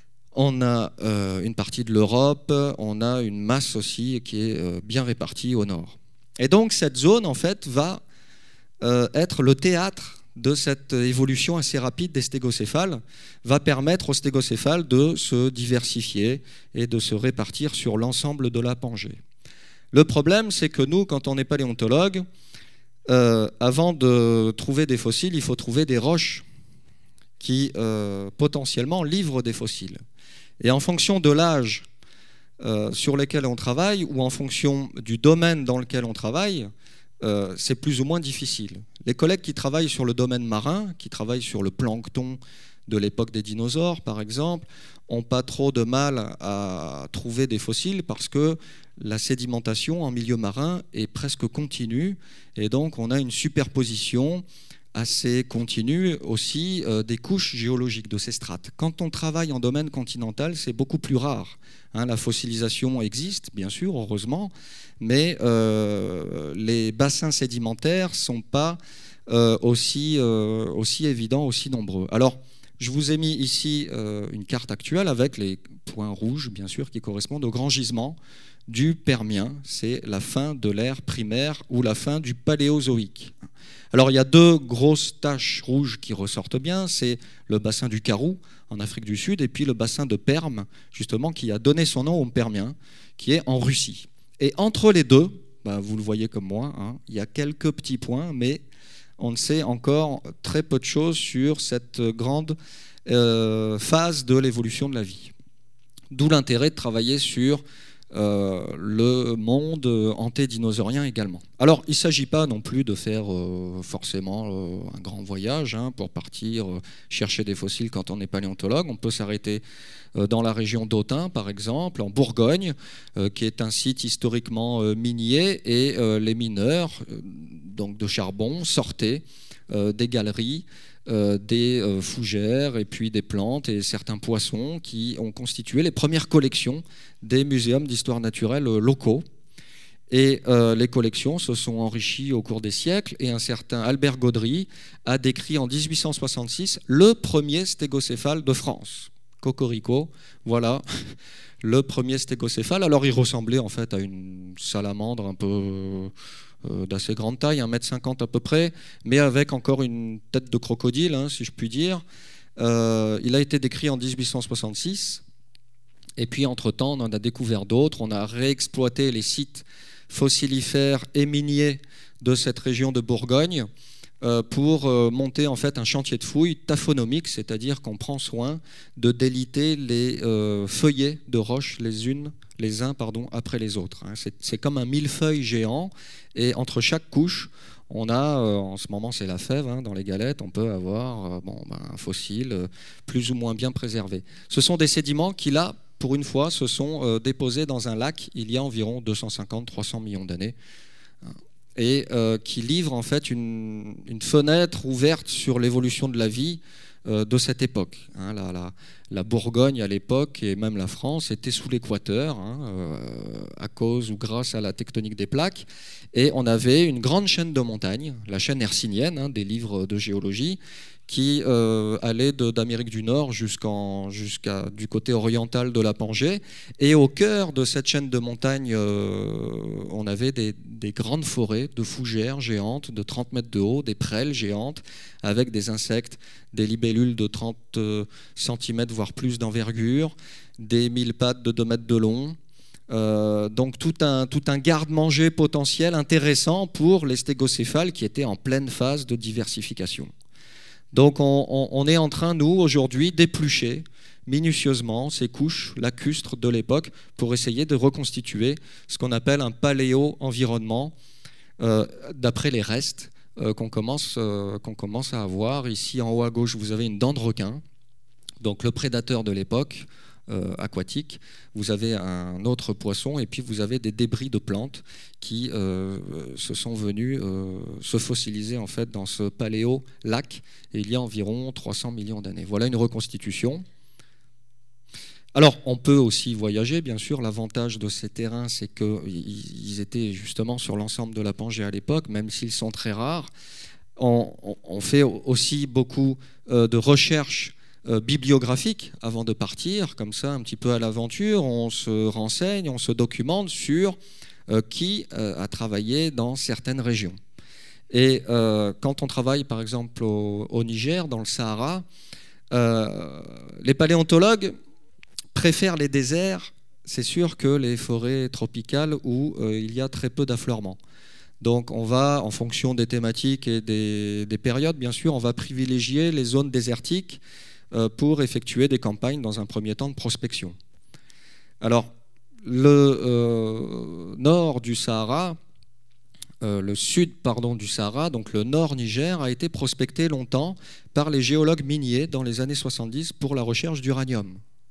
on a euh, une partie de l'Europe, on a une masse aussi qui est euh, bien répartie au nord. Et donc cette zone, en fait, va euh, être le théâtre de cette évolution assez rapide des stégocéphales, va permettre aux stégocéphales de se diversifier et de se répartir sur l'ensemble de la Pangée. Le problème, c'est que nous, quand on est paléontologue, euh, avant de trouver des fossiles, il faut trouver des roches qui euh, potentiellement livrent des fossiles. Et en fonction de l'âge euh, sur lequel on travaille ou en fonction du domaine dans lequel on travaille, euh, c'est plus ou moins difficile. Les collègues qui travaillent sur le domaine marin, qui travaillent sur le plancton de l'époque des dinosaures, par exemple, n'ont pas trop de mal à trouver des fossiles parce que la sédimentation en milieu marin est presque continue et donc on a une superposition assez continue aussi euh, des couches géologiques de ces strates. Quand on travaille en domaine continental, c'est beaucoup plus rare. Hein, la fossilisation existe, bien sûr, heureusement, mais euh, les bassins sédimentaires ne sont pas euh, aussi, euh, aussi évidents, aussi nombreux. Alors, je vous ai mis ici euh, une carte actuelle avec les points rouges, bien sûr, qui correspondent aux grands gisements du Permien. C'est la fin de l'ère primaire ou la fin du Paléozoïque. Alors, il y a deux grosses taches rouges qui ressortent bien. C'est le bassin du Karoo, en Afrique du Sud, et puis le bassin de Perm, justement, qui a donné son nom au Permien, qui est en Russie. Et entre les deux, bah, vous le voyez comme moi, hein, il y a quelques petits points, mais on ne sait encore très peu de choses sur cette grande euh, phase de l'évolution de la vie. D'où l'intérêt de travailler sur euh, le monde antédinosaurien également. Alors, il ne s'agit pas non plus de faire euh, forcément euh, un grand voyage hein, pour partir euh, chercher des fossiles quand on est paléontologue. On peut s'arrêter euh, dans la région d'Autun, par exemple, en Bourgogne, euh, qui est un site historiquement euh, minier, et euh, les mineurs euh, donc de charbon sortaient euh, des galeries, euh, des euh, fougères et puis des plantes et certains poissons qui ont constitué les premières collections des muséums d'histoire naturelle euh, locaux. Et euh, les collections se sont enrichies au cours des siècles, et un certain Albert Gaudry a décrit en dix-huit cent soixante-six le premier stégocéphale de France. Cocorico, voilà, le premier stégocéphale. Alors il ressemblait en fait à une salamandre un peu euh, d'assez grande taille, un mètre cinquante à peu près, mais avec encore une tête de crocodile, hein, si je puis dire. Euh, il a été décrit en dix-huit cent soixante-six, et puis entre-temps on en a découvert d'autres. On a réexploité les sites fossilifères et miniers de cette région de Bourgogne euh, pour euh, monter en fait un chantier de fouilles taphonomique, c'est-à-dire qu'on prend soin de déliter les euh, feuillets de roches les unes, les uns pardon, après les autres. Hein. C'est, c'est comme un millefeuille géant, et entre chaque couche, on a, euh, en ce moment c'est la fève, hein, dans les galettes, on peut avoir euh, bon, ben, un fossile euh, plus ou moins bien préservé. Ce sont des sédiments qui là, pour une fois, se sont euh, déposés dans un lac il y a environ deux cent cinquante à trois cents millions d'années, et euh, qui livrent en fait une, une fenêtre ouverte sur l'évolution de la vie euh, de cette époque. Hein, la, la, la Bourgogne à l'époque, et même la France, était sous l'équateur, hein, euh, à cause ou grâce à la tectonique des plaques, et on avait une grande chaîne de montagnes, la chaîne hercynienne, hein, des livres de géologie, qui euh, allait de, d'Amérique du Nord jusqu'en, jusqu'à du côté oriental de la Pangée. Et au cœur de cette chaîne de montagnes, euh, on avait des, des grandes forêts de fougères géantes de trente mètres de haut, des prêles géantes, avec des insectes, des libellules de trente centimètres, voire plus d'envergure, des mille-pattes de deux mètres de long. Euh, donc tout un, tout un garde-manger potentiel intéressant pour les stégocéphales qui étaient en pleine phase de diversification. Donc on, on, on est en train, nous, aujourd'hui, d'éplucher minutieusement ces couches lacustres de l'époque pour essayer de reconstituer ce qu'on appelle un paléo-environnement euh, d'après les restes euh, qu'on commence, euh, qu'on commence à avoir. Ici, en haut à gauche, vous avez une dent de requin, donc le prédateur de l'époque, Euh, aquatique. Vous avez un autre poisson, et puis vous avez des débris de plantes qui euh, se sont venus euh, se fossiliser en fait dans ce paléo-lac, et il y a environ trois cents millions d'années. Voilà une reconstitution. Alors, on peut aussi voyager, bien sûr. L'avantage de ces terrains, c'est qu'ils étaient justement sur l'ensemble de la Pangée à l'époque, même s'ils sont très rares. On, on, on fait aussi beaucoup euh, de recherches Euh, bibliographique avant de partir, comme ça un petit peu à l'aventure. On se renseigne, on se documente sur euh, qui euh, a travaillé dans certaines régions. Et euh, quand on travaille par exemple au, au Niger, dans le Sahara, euh, les paléontologues préfèrent les déserts, c'est sûr, que les forêts tropicales où euh, il y a très peu d'affleurement. Donc on va, en fonction des thématiques et des, des périodes, bien sûr, on va privilégier les zones désertiques pour effectuer des campagnes dans un premier temps de prospection. Alors, le euh, nord du Sahara, euh, le sud pardon, du Sahara, donc le nord Niger, a été prospecté longtemps par les géologues miniers dans les années soixante-dix pour la recherche d'uranium.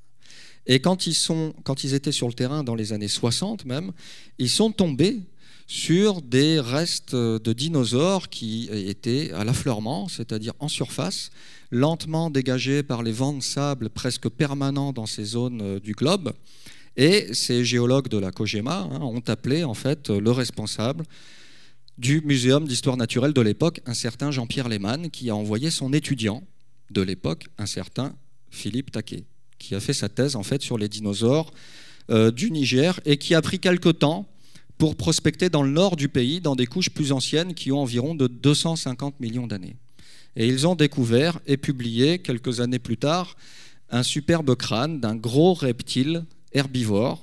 Et quand ils, sont, quand ils étaient sur le terrain dans les années soixante même, ils sont tombés sur des restes de dinosaures qui étaient à l'affleurement, c'est-à-dire en surface, lentement dégagés par les vents de sable presque permanents dans ces zones du globe. Et ces géologues de la COGEMA hein, ont appelé en fait le responsable du Muséum d'histoire naturelle de l'époque, un certain Jean-Pierre Lehmann, qui a envoyé son étudiant de l'époque, un certain Philippe Taquet, qui a fait sa thèse en fait sur les dinosaures euh, du Niger, et qui a pris quelque temps pour prospecter dans le nord du pays, dans des couches plus anciennes qui ont environ de deux cent cinquante millions d'années. Et ils ont découvert et publié, quelques années plus tard, un superbe crâne d'un gros reptile herbivore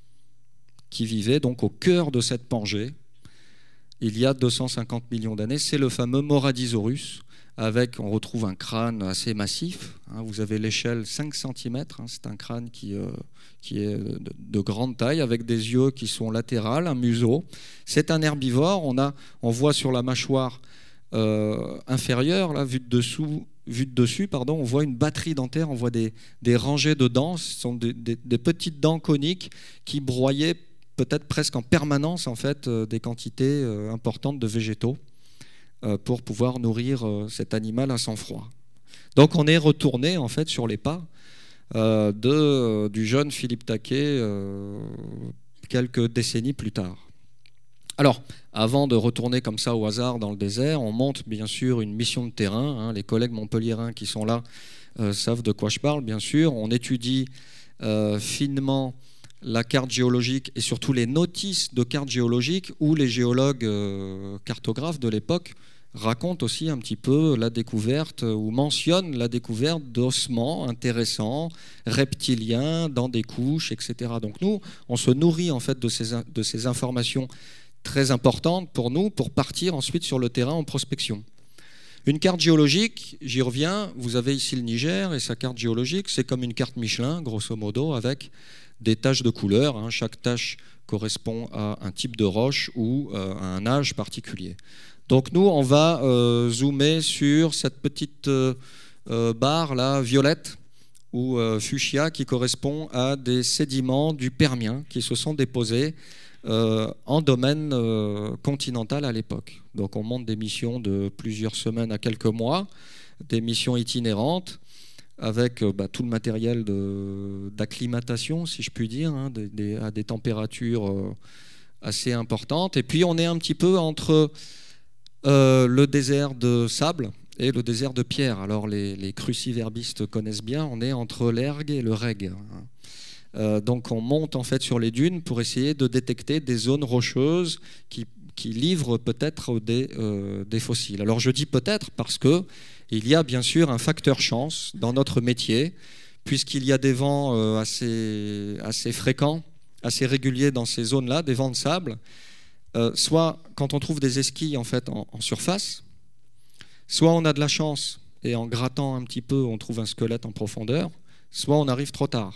qui vivait donc au cœur de cette Pangée il y a deux cent cinquante millions d'années. C'est le fameux Moradisaurus, avec, on retrouve un crâne assez massif. Hein, vous avez l'échelle cinq centimètres, hein, c'est un crâne qui, euh, qui est de, de grande taille, avec des yeux qui sont latérales, un museau. C'est un herbivore. On, a, on voit sur la mâchoire euh, inférieure, là, vue de dessous, vue de dessus, pardon, on voit une batterie dentaire, on voit des, des rangées de dents. Ce sont des, des, des petites dents coniques qui broyaient peut-être presque en permanence en fait, euh, des quantités euh, importantes de végétaux pour pouvoir nourrir cet animal à sang froid. Donc on est retourné en fait sur les pas euh, de, euh, du jeune Philippe Taquet euh, quelques décennies plus tard. Alors, avant de retourner comme ça au hasard dans le désert, on monte bien sûr une mission de terrain. Hein. Les collègues montpelliérains qui sont là euh, savent de quoi je parle, bien sûr. On étudie euh, finement la carte géologique et surtout les notices de cartes géologiques où les géologues euh, cartographes de l'époque racontent aussi un petit peu la découverte ou mentionnent la découverte d'ossements intéressants, reptiliens, dans des couches, et cetera. Donc nous, on se nourrit en fait de ces, de ces informations très importantes pour nous pour partir ensuite sur le terrain en prospection. Une carte géologique, j'y reviens, vous avez ici le Niger et sa carte géologique, c'est comme une carte Michelin, grosso modo, avec des taches de couleur. Hein. Chaque tache correspond à un type de roche ou euh, à un âge particulier. Donc nous, on va euh, zoomer sur cette petite euh, euh, barre là, violette ou euh, fuchsia qui correspond à des sédiments du Permien qui se sont déposés euh, en domaine euh, continental à l'époque. Donc on monte des missions de plusieurs semaines à quelques mois, des missions itinérantes avec euh, bah, tout le matériel de, d'acclimatation, si je puis dire, hein, des, des, à des températures euh, assez importantes. Et puis on est un petit peu entre Euh, le désert de sable et le désert de pierre. Alors les, les cruciverbistes connaissent bien, on est entre l'ergue et le reg. Euh, donc on monte en fait sur les dunes pour essayer de détecter des zones rocheuses qui, qui livrent peut-être des, euh, des fossiles. Alors je dis peut-être parce que il y a bien sûr un facteur chance dans notre métier, puisqu'il y a des vents euh, assez, assez fréquents, assez réguliers dans ces zones-là, des vents de sable. Euh, soit quand on trouve des esquilles en fait en, en surface, soit on a de la chance et en grattant un petit peu on trouve un squelette en profondeur, soit on arrive trop tard.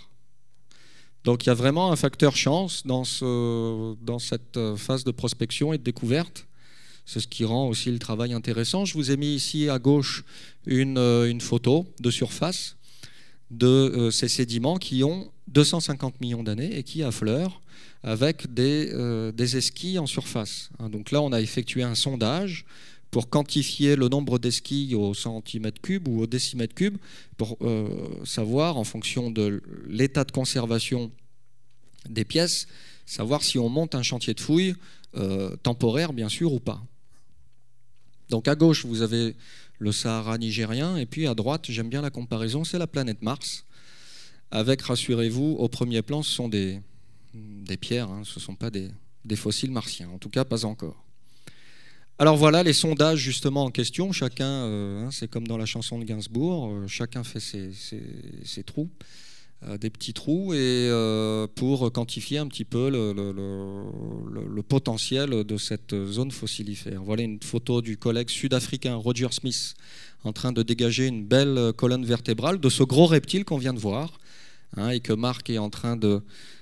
Donc il y a vraiment un facteur chance dans, ce, dans cette phase de prospection et de découverte. C'est ce qui rend aussi le travail intéressant. Je vous ai mis ici à gauche une, une photo de surface de euh, ces sédiments qui ont deux cent cinquante millions d'années et qui affleurent avec des, euh, des esquilles en surface. Donc là, on a effectué un sondage pour quantifier le nombre d'esquilles au centimètre cube ou au décimètre cube pour euh, savoir, en fonction de l'état de conservation des pièces, savoir si on monte un chantier de fouilles euh, temporaire, bien sûr, ou pas. Donc à gauche, vous avez le Sahara nigérien, et puis à droite, j'aime bien la comparaison, c'est la planète Mars, avec, rassurez-vous, au premier plan, ce sont des, des pierres, hein, ce ne sont pas des, des fossiles martiens, en tout cas pas encore. Alors voilà les sondages justement en question, chacun, euh, hein, c'est comme dans la chanson de Gainsbourg, euh, chacun fait ses, ses, ses trous, euh, des petits trous, et euh, pour quantifier un petit peu le, le, le, le potentiel de cette zone fossilifère. Voilà une photo du collègue sud-africain Roger Smith en train de dégager une belle colonne vertébrale de ce gros reptile qu'on vient de voir, hein, et que Marc est en train de...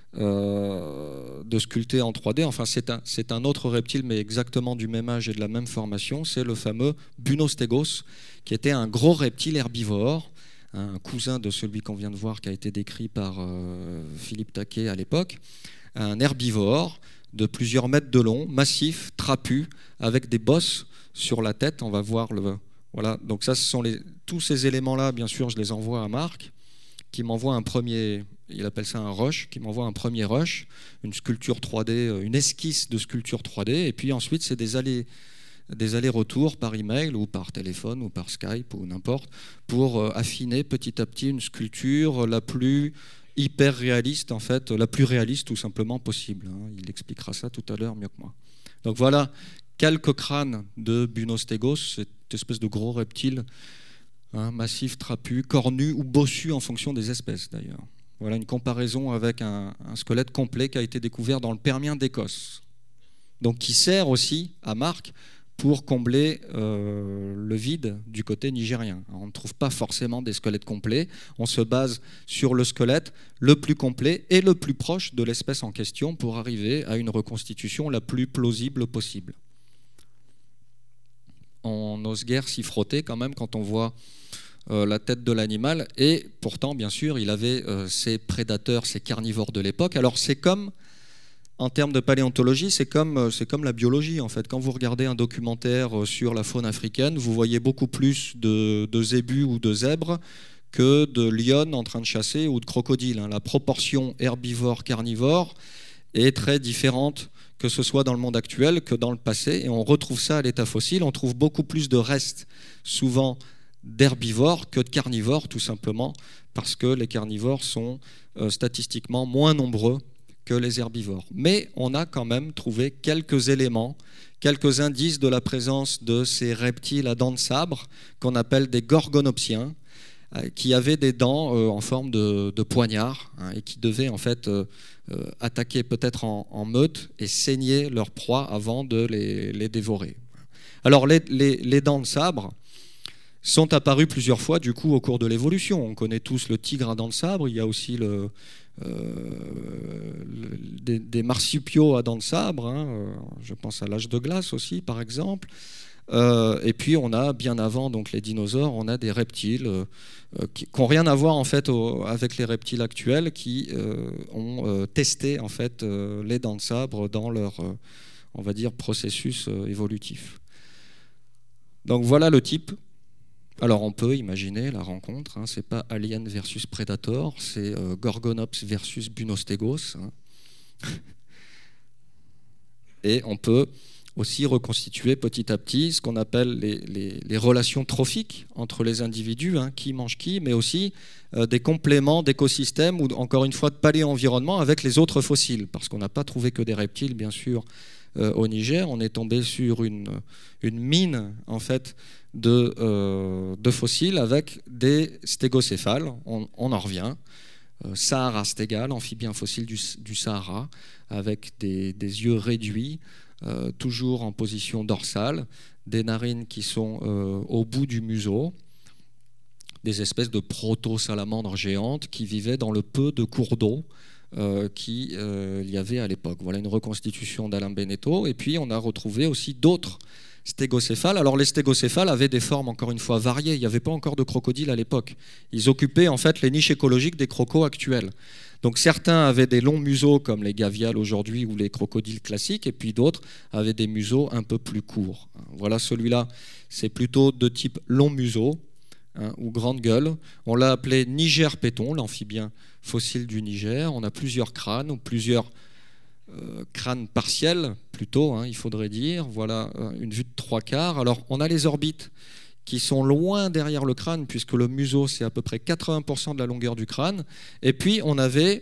Euh, de sculpter en trois D. Enfin, c'est un, c'est un autre reptile, mais exactement du même âge et de la même formation. C'est le fameux Bunostegos, qui était un gros reptile herbivore, hein, un cousin de celui qu'on vient de voir, qui a été décrit par euh, Philippe Taquet à l'époque. Un herbivore de plusieurs mètres de long, massif, trapu, avec des bosses sur la tête. On va voir le... Voilà. Donc ça, ce sont les... tous ces éléments-là, bien sûr, je les envoie à Marc, qui m'envoie un premier... Il appelle ça un rush, qui m'envoie un premier rush, une sculpture trois D, une esquisse de sculpture trois D, et puis ensuite c'est des allers, des allers-retours par email ou par téléphone ou par Skype ou n'importe, pour affiner petit à petit une sculpture la plus hyper réaliste, en fait, la plus réaliste tout simplement possible. Il expliquera ça tout à l'heure mieux que moi. Donc voilà quelques crânes de Bunostegos, cette espèce de gros reptile, hein, massif, trapu, cornu ou bossu en fonction des espèces d'ailleurs. Voilà une comparaison avec un, un squelette complet qui a été découvert dans le Permien d'Écosse. Donc qui sert aussi à Marc pour combler euh, le vide du côté nigérien. Alors, on ne trouve pas forcément des squelettes complets. On se base sur le squelette le plus complet et le plus proche de l'espèce en question pour arriver à une reconstitution la plus plausible possible. On n'ose guère s'y frotter quand même quand on voit Euh, la tête de l'animal, et pourtant bien sûr il avait euh, ses prédateurs, ses carnivores de l'époque. Alors c'est comme, en termes de paléontologie, c'est comme, euh, c'est comme la biologie en fait. Quand vous regardez un documentaire euh, sur la faune africaine, vous voyez beaucoup plus de, de zébus ou de zèbres que de lionnes en train de chasser ou de crocodiles, hein. La proportion herbivore-carnivore est très différente que ce soit dans le monde actuel que dans le passé, et on retrouve ça à l'état fossile. On trouve beaucoup plus de restes, souvent d'herbivores que de carnivores, tout simplement parce que les carnivores sont euh, statistiquement moins nombreux que les herbivores. Mais on a quand même trouvé quelques éléments, quelques indices de la présence de ces reptiles à dents de sabre qu'on appelle des gorgonopsiens, euh, qui avaient des dents euh, en forme de, de poignard, hein, et qui devaient en fait euh, euh, attaquer peut-être en, en meute et saigner leur proie avant de les, les dévorer. Alors les, les, les dents de sabre sont apparus plusieurs fois du coup au cours de l'évolution. On connaît tous le tigre à dents de sabre, il y a aussi le, euh, le, des, des marsupiaux à dents de sabre, hein, je pense à l'âge de glace aussi par exemple. Euh, et puis on a bien avant donc les dinosaures, on a des reptiles euh, qui n'ont rien à voir en fait au, avec les reptiles actuels qui euh, ont euh, testé en fait euh, les dents de sabre dans leur euh, on va dire processus euh, évolutif. Donc voilà le type. Alors on peut imaginer la rencontre, hein, c'est pas Alien versus Predator, c'est euh, Gorgonops versus Bunostegos. Hein. Et on peut aussi reconstituer petit à petit ce qu'on appelle les, les, les relations trophiques entre les individus, hein, qui mange qui, mais aussi euh, des compléments d'écosystèmes ou encore une fois de paléo-environnement avec les autres fossiles, parce qu'on n'a pas trouvé que des reptiles, bien sûr, euh, au Niger. On est tombé sur une, une mine en fait de, euh, de fossiles avec des stégocéphales. On, on en revient. Euh, Sahara stégale, amphibien fossile du, du Sahara, avec des, des yeux réduits, Euh, toujours en position dorsale, des narines qui sont euh, au bout du museau, des espèces de proto-salamandres géantes qui vivaient dans le peu de cours d'eau euh, qu'il euh, y avait à l'époque. Voilà une reconstitution d'Alain Beneteau. Et puis on a retrouvé aussi d'autres stégocéphales. Alors les stégocéphales avaient des formes encore une fois variées. Il n'y avait pas encore de crocodiles à l'époque. Ils occupaient en fait les niches écologiques des crocos actuels. Donc certains avaient des longs museaux comme les gaviales aujourd'hui ou les crocodiles classiques, et puis d'autres avaient des museaux un peu plus courts. Voilà, celui-là, c'est plutôt de type long museau, hein, ou grande gueule. On l'a appelé Niger péton, l'amphibien fossile du Niger. On a plusieurs crânes ou plusieurs euh, crânes partiels plutôt, hein, il faudrait dire. Voilà une vue de trois quarts. Alors on a les orbites qui sont loin derrière le crâne, puisque le museau, c'est à peu près quatre-vingts pour cent de la longueur du crâne. Et puis, on avait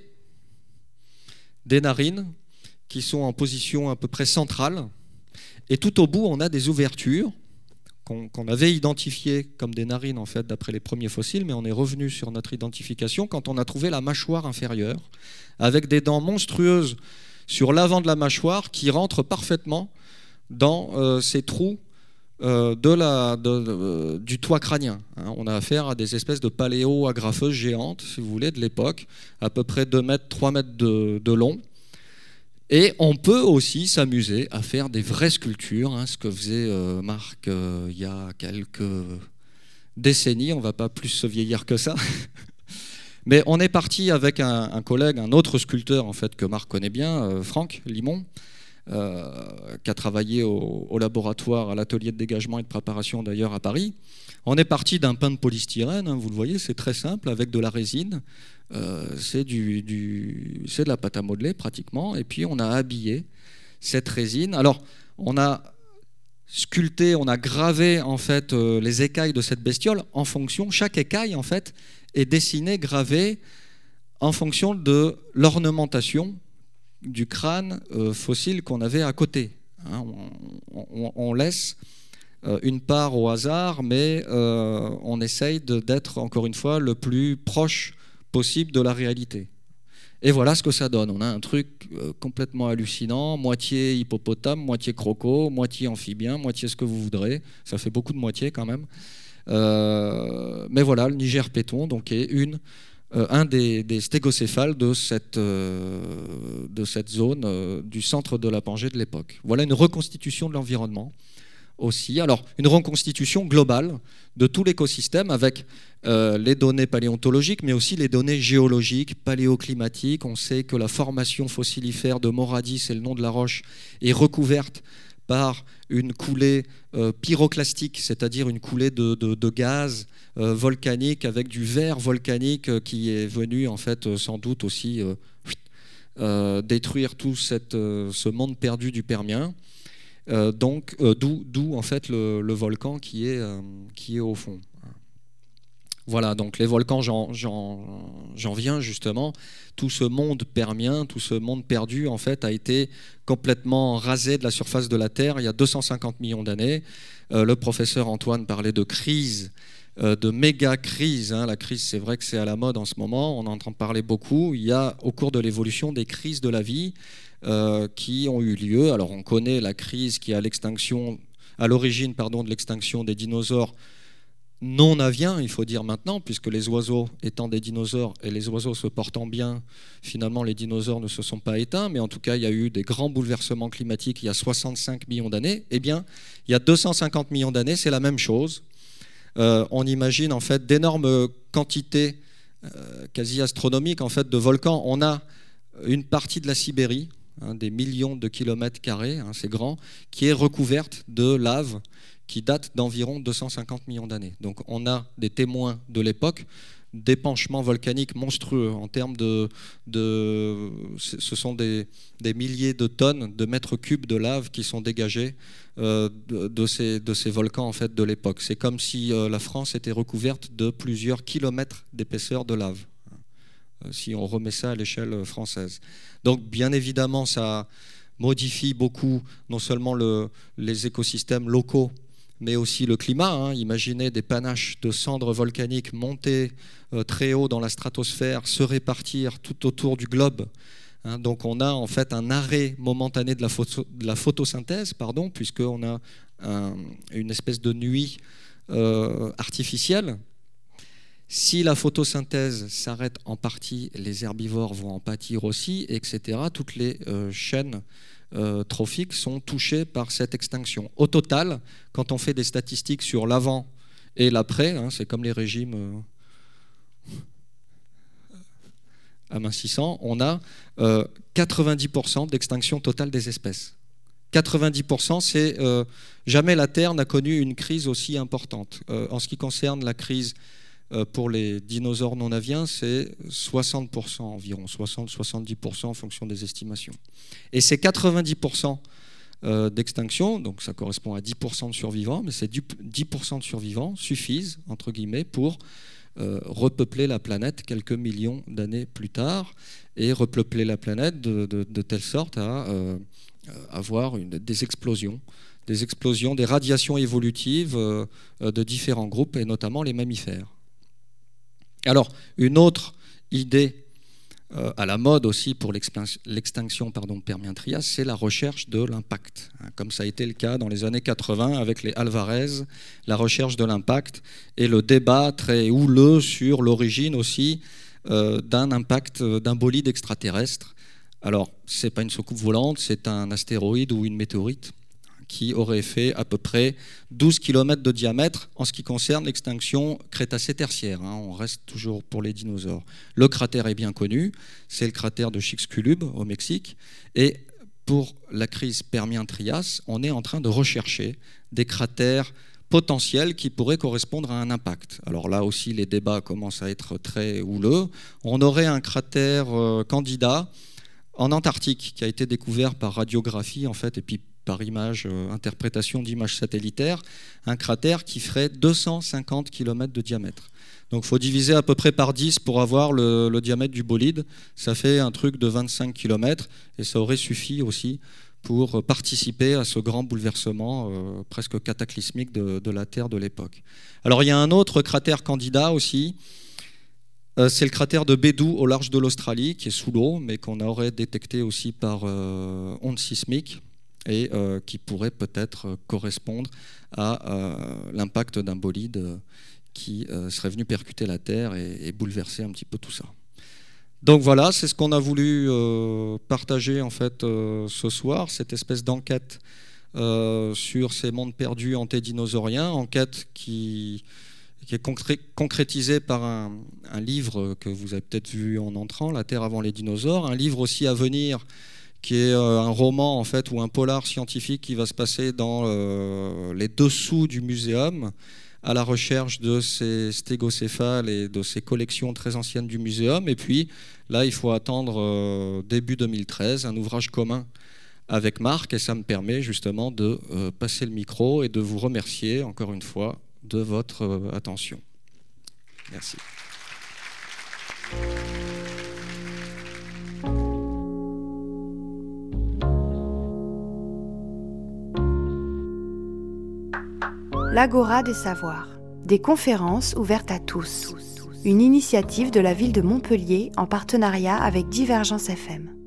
des narines qui sont en position à peu près centrale. Et tout au bout, on a des ouvertures qu'on qu'on avait identifiées comme des narines, en fait, d'après les premiers fossiles, mais on est revenu sur notre identification quand on a trouvé la mâchoire inférieure, avec des dents monstrueuses sur l'avant de la mâchoire qui rentrent parfaitement dans euh, ces trous Euh, de la, de, de, du toit crânien. Hein, on a affaire à des espèces de paléo-agrafeuses géantes, si vous voulez, de l'époque, à peu près deux mètres, trois mètres de, de long. Et on peut aussi s'amuser à faire des vraies sculptures, hein, ce que faisait euh, Marc euh, il y a quelques décennies. On ne va pas plus se vieillir que ça. Mais on est parti avec un, un collègue, un autre sculpteur en fait, que Marc connaît bien, euh, Franck Limon, Euh, qui a travaillé au, au laboratoire, à l'atelier de dégagement et de préparation d'ailleurs à Paris. On est parti d'un pain de polystyrène, hein, vous le voyez, c'est très simple, avec de la résine. Euh, c'est, du, du, c'est de la pâte à modeler pratiquement, et puis on a habillé cette résine. Alors, on a sculpté, on a gravé en fait euh, les écailles de cette bestiole en fonction, chaque écaille en fait est dessinée, gravée en fonction de l'ornementation du crâne euh, fossile qu'on avait à côté. Hein, on, on, on laisse euh, une part au hasard, mais euh, on essaye de, d'être, encore une fois, le plus proche possible de la réalité. Et voilà ce que ça donne. On a un truc euh, complètement hallucinant, moitié hippopotame, moitié croco, moitié amphibien, moitié ce que vous voudrez. Ça fait beaucoup de moitié quand même. Euh, mais voilà, le Niger péton donc, est une Euh, un des, des stégocéphales de cette, euh, de cette zone euh, du centre de la Pangée de l'époque. Voilà une reconstitution de l'environnement aussi. Alors, une reconstitution globale de tout l'écosystème avec euh, les données paléontologiques, mais aussi les données géologiques, paléoclimatiques. On sait que la formation fossilifère de Moradi, c'est le nom de la roche, est recouverte par une coulée euh, pyroclastique, c'est-à-dire une coulée de, de, de gaz euh, volcanique avec du verre volcanique euh, qui est venu en fait euh, sans doute aussi euh, euh, détruire tout cette, euh, ce monde perdu du Permien. Euh, donc, euh, d'où, d'où en fait le, le volcan qui est, euh, qui est au fond. Voilà, donc les volcans, j'en, j'en, j'en viens justement. Tout ce monde permien, tout ce monde perdu, en fait, a été complètement rasé de la surface de la Terre il y a deux cent cinquante millions d'années. Euh, le professeur Antoine parlait de crise, euh, de méga crise. Hein. La crise, c'est vrai que c'est à la mode en ce moment, on en entend parler beaucoup. Il y a au cours de l'évolution des crises de la vie euh, qui ont eu lieu. Alors on connaît la crise qui est à l'extinction, à l'origine, pardon, de l'extinction des dinosaures non aviens, il faut dire maintenant, puisque les oiseaux étant des dinosaures et les oiseaux se portant bien, finalement les dinosaures ne se sont pas éteints, mais en tout cas il y a eu des grands bouleversements climatiques il y a soixante-cinq millions d'années. Eh bien, il y a deux cent cinquante millions d'années, c'est la même chose. Euh, on imagine en fait d'énormes quantités euh, quasi astronomiques en fait, de volcans. On a une partie de la Sibérie, hein, des millions de kilomètres carrés, hein, c'est grand, qui est recouverte de lave, qui date d'environ deux cent cinquante millions d'années. Donc on a des témoins de l'époque d'épanchements volcaniques monstrueux en termes de... de ce sont des, des milliers de tonnes, de mètres cubes de lave qui sont dégagés euh, de, de, ces, de ces volcans en fait, de l'époque. C'est comme si euh, la France était recouverte de plusieurs kilomètres d'épaisseur de lave, euh, si on remet ça à l'échelle française. Donc bien évidemment, ça modifie beaucoup non seulement le, les écosystèmes locaux, mais aussi le climat. Hein. Imaginez des panaches de cendres volcaniques monter euh, très haut dans la stratosphère, se répartir tout autour du globe. Hein. Donc on a en fait un arrêt momentané de la, photo, de la photosynthèse, pardon, puisqu'on a un, une espèce de nuit euh, artificielle. Si la photosynthèse s'arrête en partie, les herbivores vont en pâtir aussi, et cetera. Toutes les euh, chaînes Euh, trophiques sont touchés par cette extinction. Au total, quand on fait des statistiques sur l'avant et l'après, hein, c'est comme les régimes euh, amincissants, on a euh, quatre-vingt-dix pour cent d'extinction totale des espèces. quatre-vingt-dix pour cent, c'est euh, jamais la Terre n'a connu une crise aussi importante. Euh, en ce qui concerne la crise euh, pour les dinosaures non aviens, c'est soixante pour cent environ, soixante à soixante-dix pour cent en fonction des estimations. Et ces quatre-vingt-dix pour cent euh, d'extinction, donc ça correspond à dix pour cent de survivants, mais ces dix pour cent de survivants suffisent, entre guillemets, pour euh, repeupler la planète quelques millions d'années plus tard, et repeupler la planète de, de, de telle sorte à euh, avoir une, des explosions, des explosions, des radiations évolutives euh, de différents groupes, et notamment les mammifères. Alors, une autre idée euh, à la mode aussi pour l'extinction pardon, Permien-Trias, c'est la recherche de l'impact. Hein, comme ça a été le cas dans les années quatre-vingts avec les Alvarez, la recherche de l'impact et le débat très houleux sur l'origine aussi euh, d'un impact, d'un bolide extraterrestre. Alors, ce n'est pas une soucoupe volante, c'est un astéroïde ou une météorite qui aurait fait à peu près douze kilomètres de diamètre en ce qui concerne l'extinction Crétacé-Tertiaire. Hein, on reste toujours pour les dinosaures. Le cratère est bien connu, c'est le cratère de Chicxulub au Mexique. Et pour la crise Permien-Trias, on est en train de rechercher des cratères potentiels qui pourraient correspondre à un impact. Alors là aussi, les débats commencent à être très houleux. On aurait un cratère euh, candidat en Antarctique qui a été découvert par radiographie en fait, et puis par image, euh, interprétation d'images satellitaires, un cratère qui ferait deux cent cinquante kilomètres de diamètre. Donc il faut diviser à peu près par dix pour avoir le, le diamètre du bolide. Ça fait un truc de vingt-cinq kilomètres et ça aurait suffi aussi pour participer à ce grand bouleversement euh, presque cataclysmique de, de la Terre de l'époque. Alors il y a un autre cratère candidat aussi, euh, c'est le cratère de Bédou au large de l'Australie, qui est sous l'eau, mais qu'on aurait détecté aussi par euh, ondes sismiques, et euh, qui pourrait peut-être correspondre à euh, l'impact d'un bolide euh, qui euh, serait venu percuter la Terre et, et bouleverser un petit peu tout ça. Donc voilà, c'est ce qu'on a voulu euh, partager en fait euh, ce soir, cette espèce d'enquête euh, sur ces mondes perdus antédinosauriens, enquête qui, qui est concré concrétisée par un, un livre que vous avez peut-être vu en entrant, La Terre avant les dinosaures, un livre aussi à venir qui est un roman en fait ou un polar scientifique qui va se passer dans euh, les dessous du muséum à la recherche de ces stégocéphales et de ces collections très anciennes du muséum. Et puis là, il faut attendre euh, début deux mille treize, un ouvrage commun avec Marc, et ça me permet justement de euh, passer le micro et de vous remercier encore une fois de votre euh, attention. Merci. L'Agora des Savoirs, des conférences ouvertes à tous. Une initiative de la ville de Montpellier en partenariat avec Divergence F M.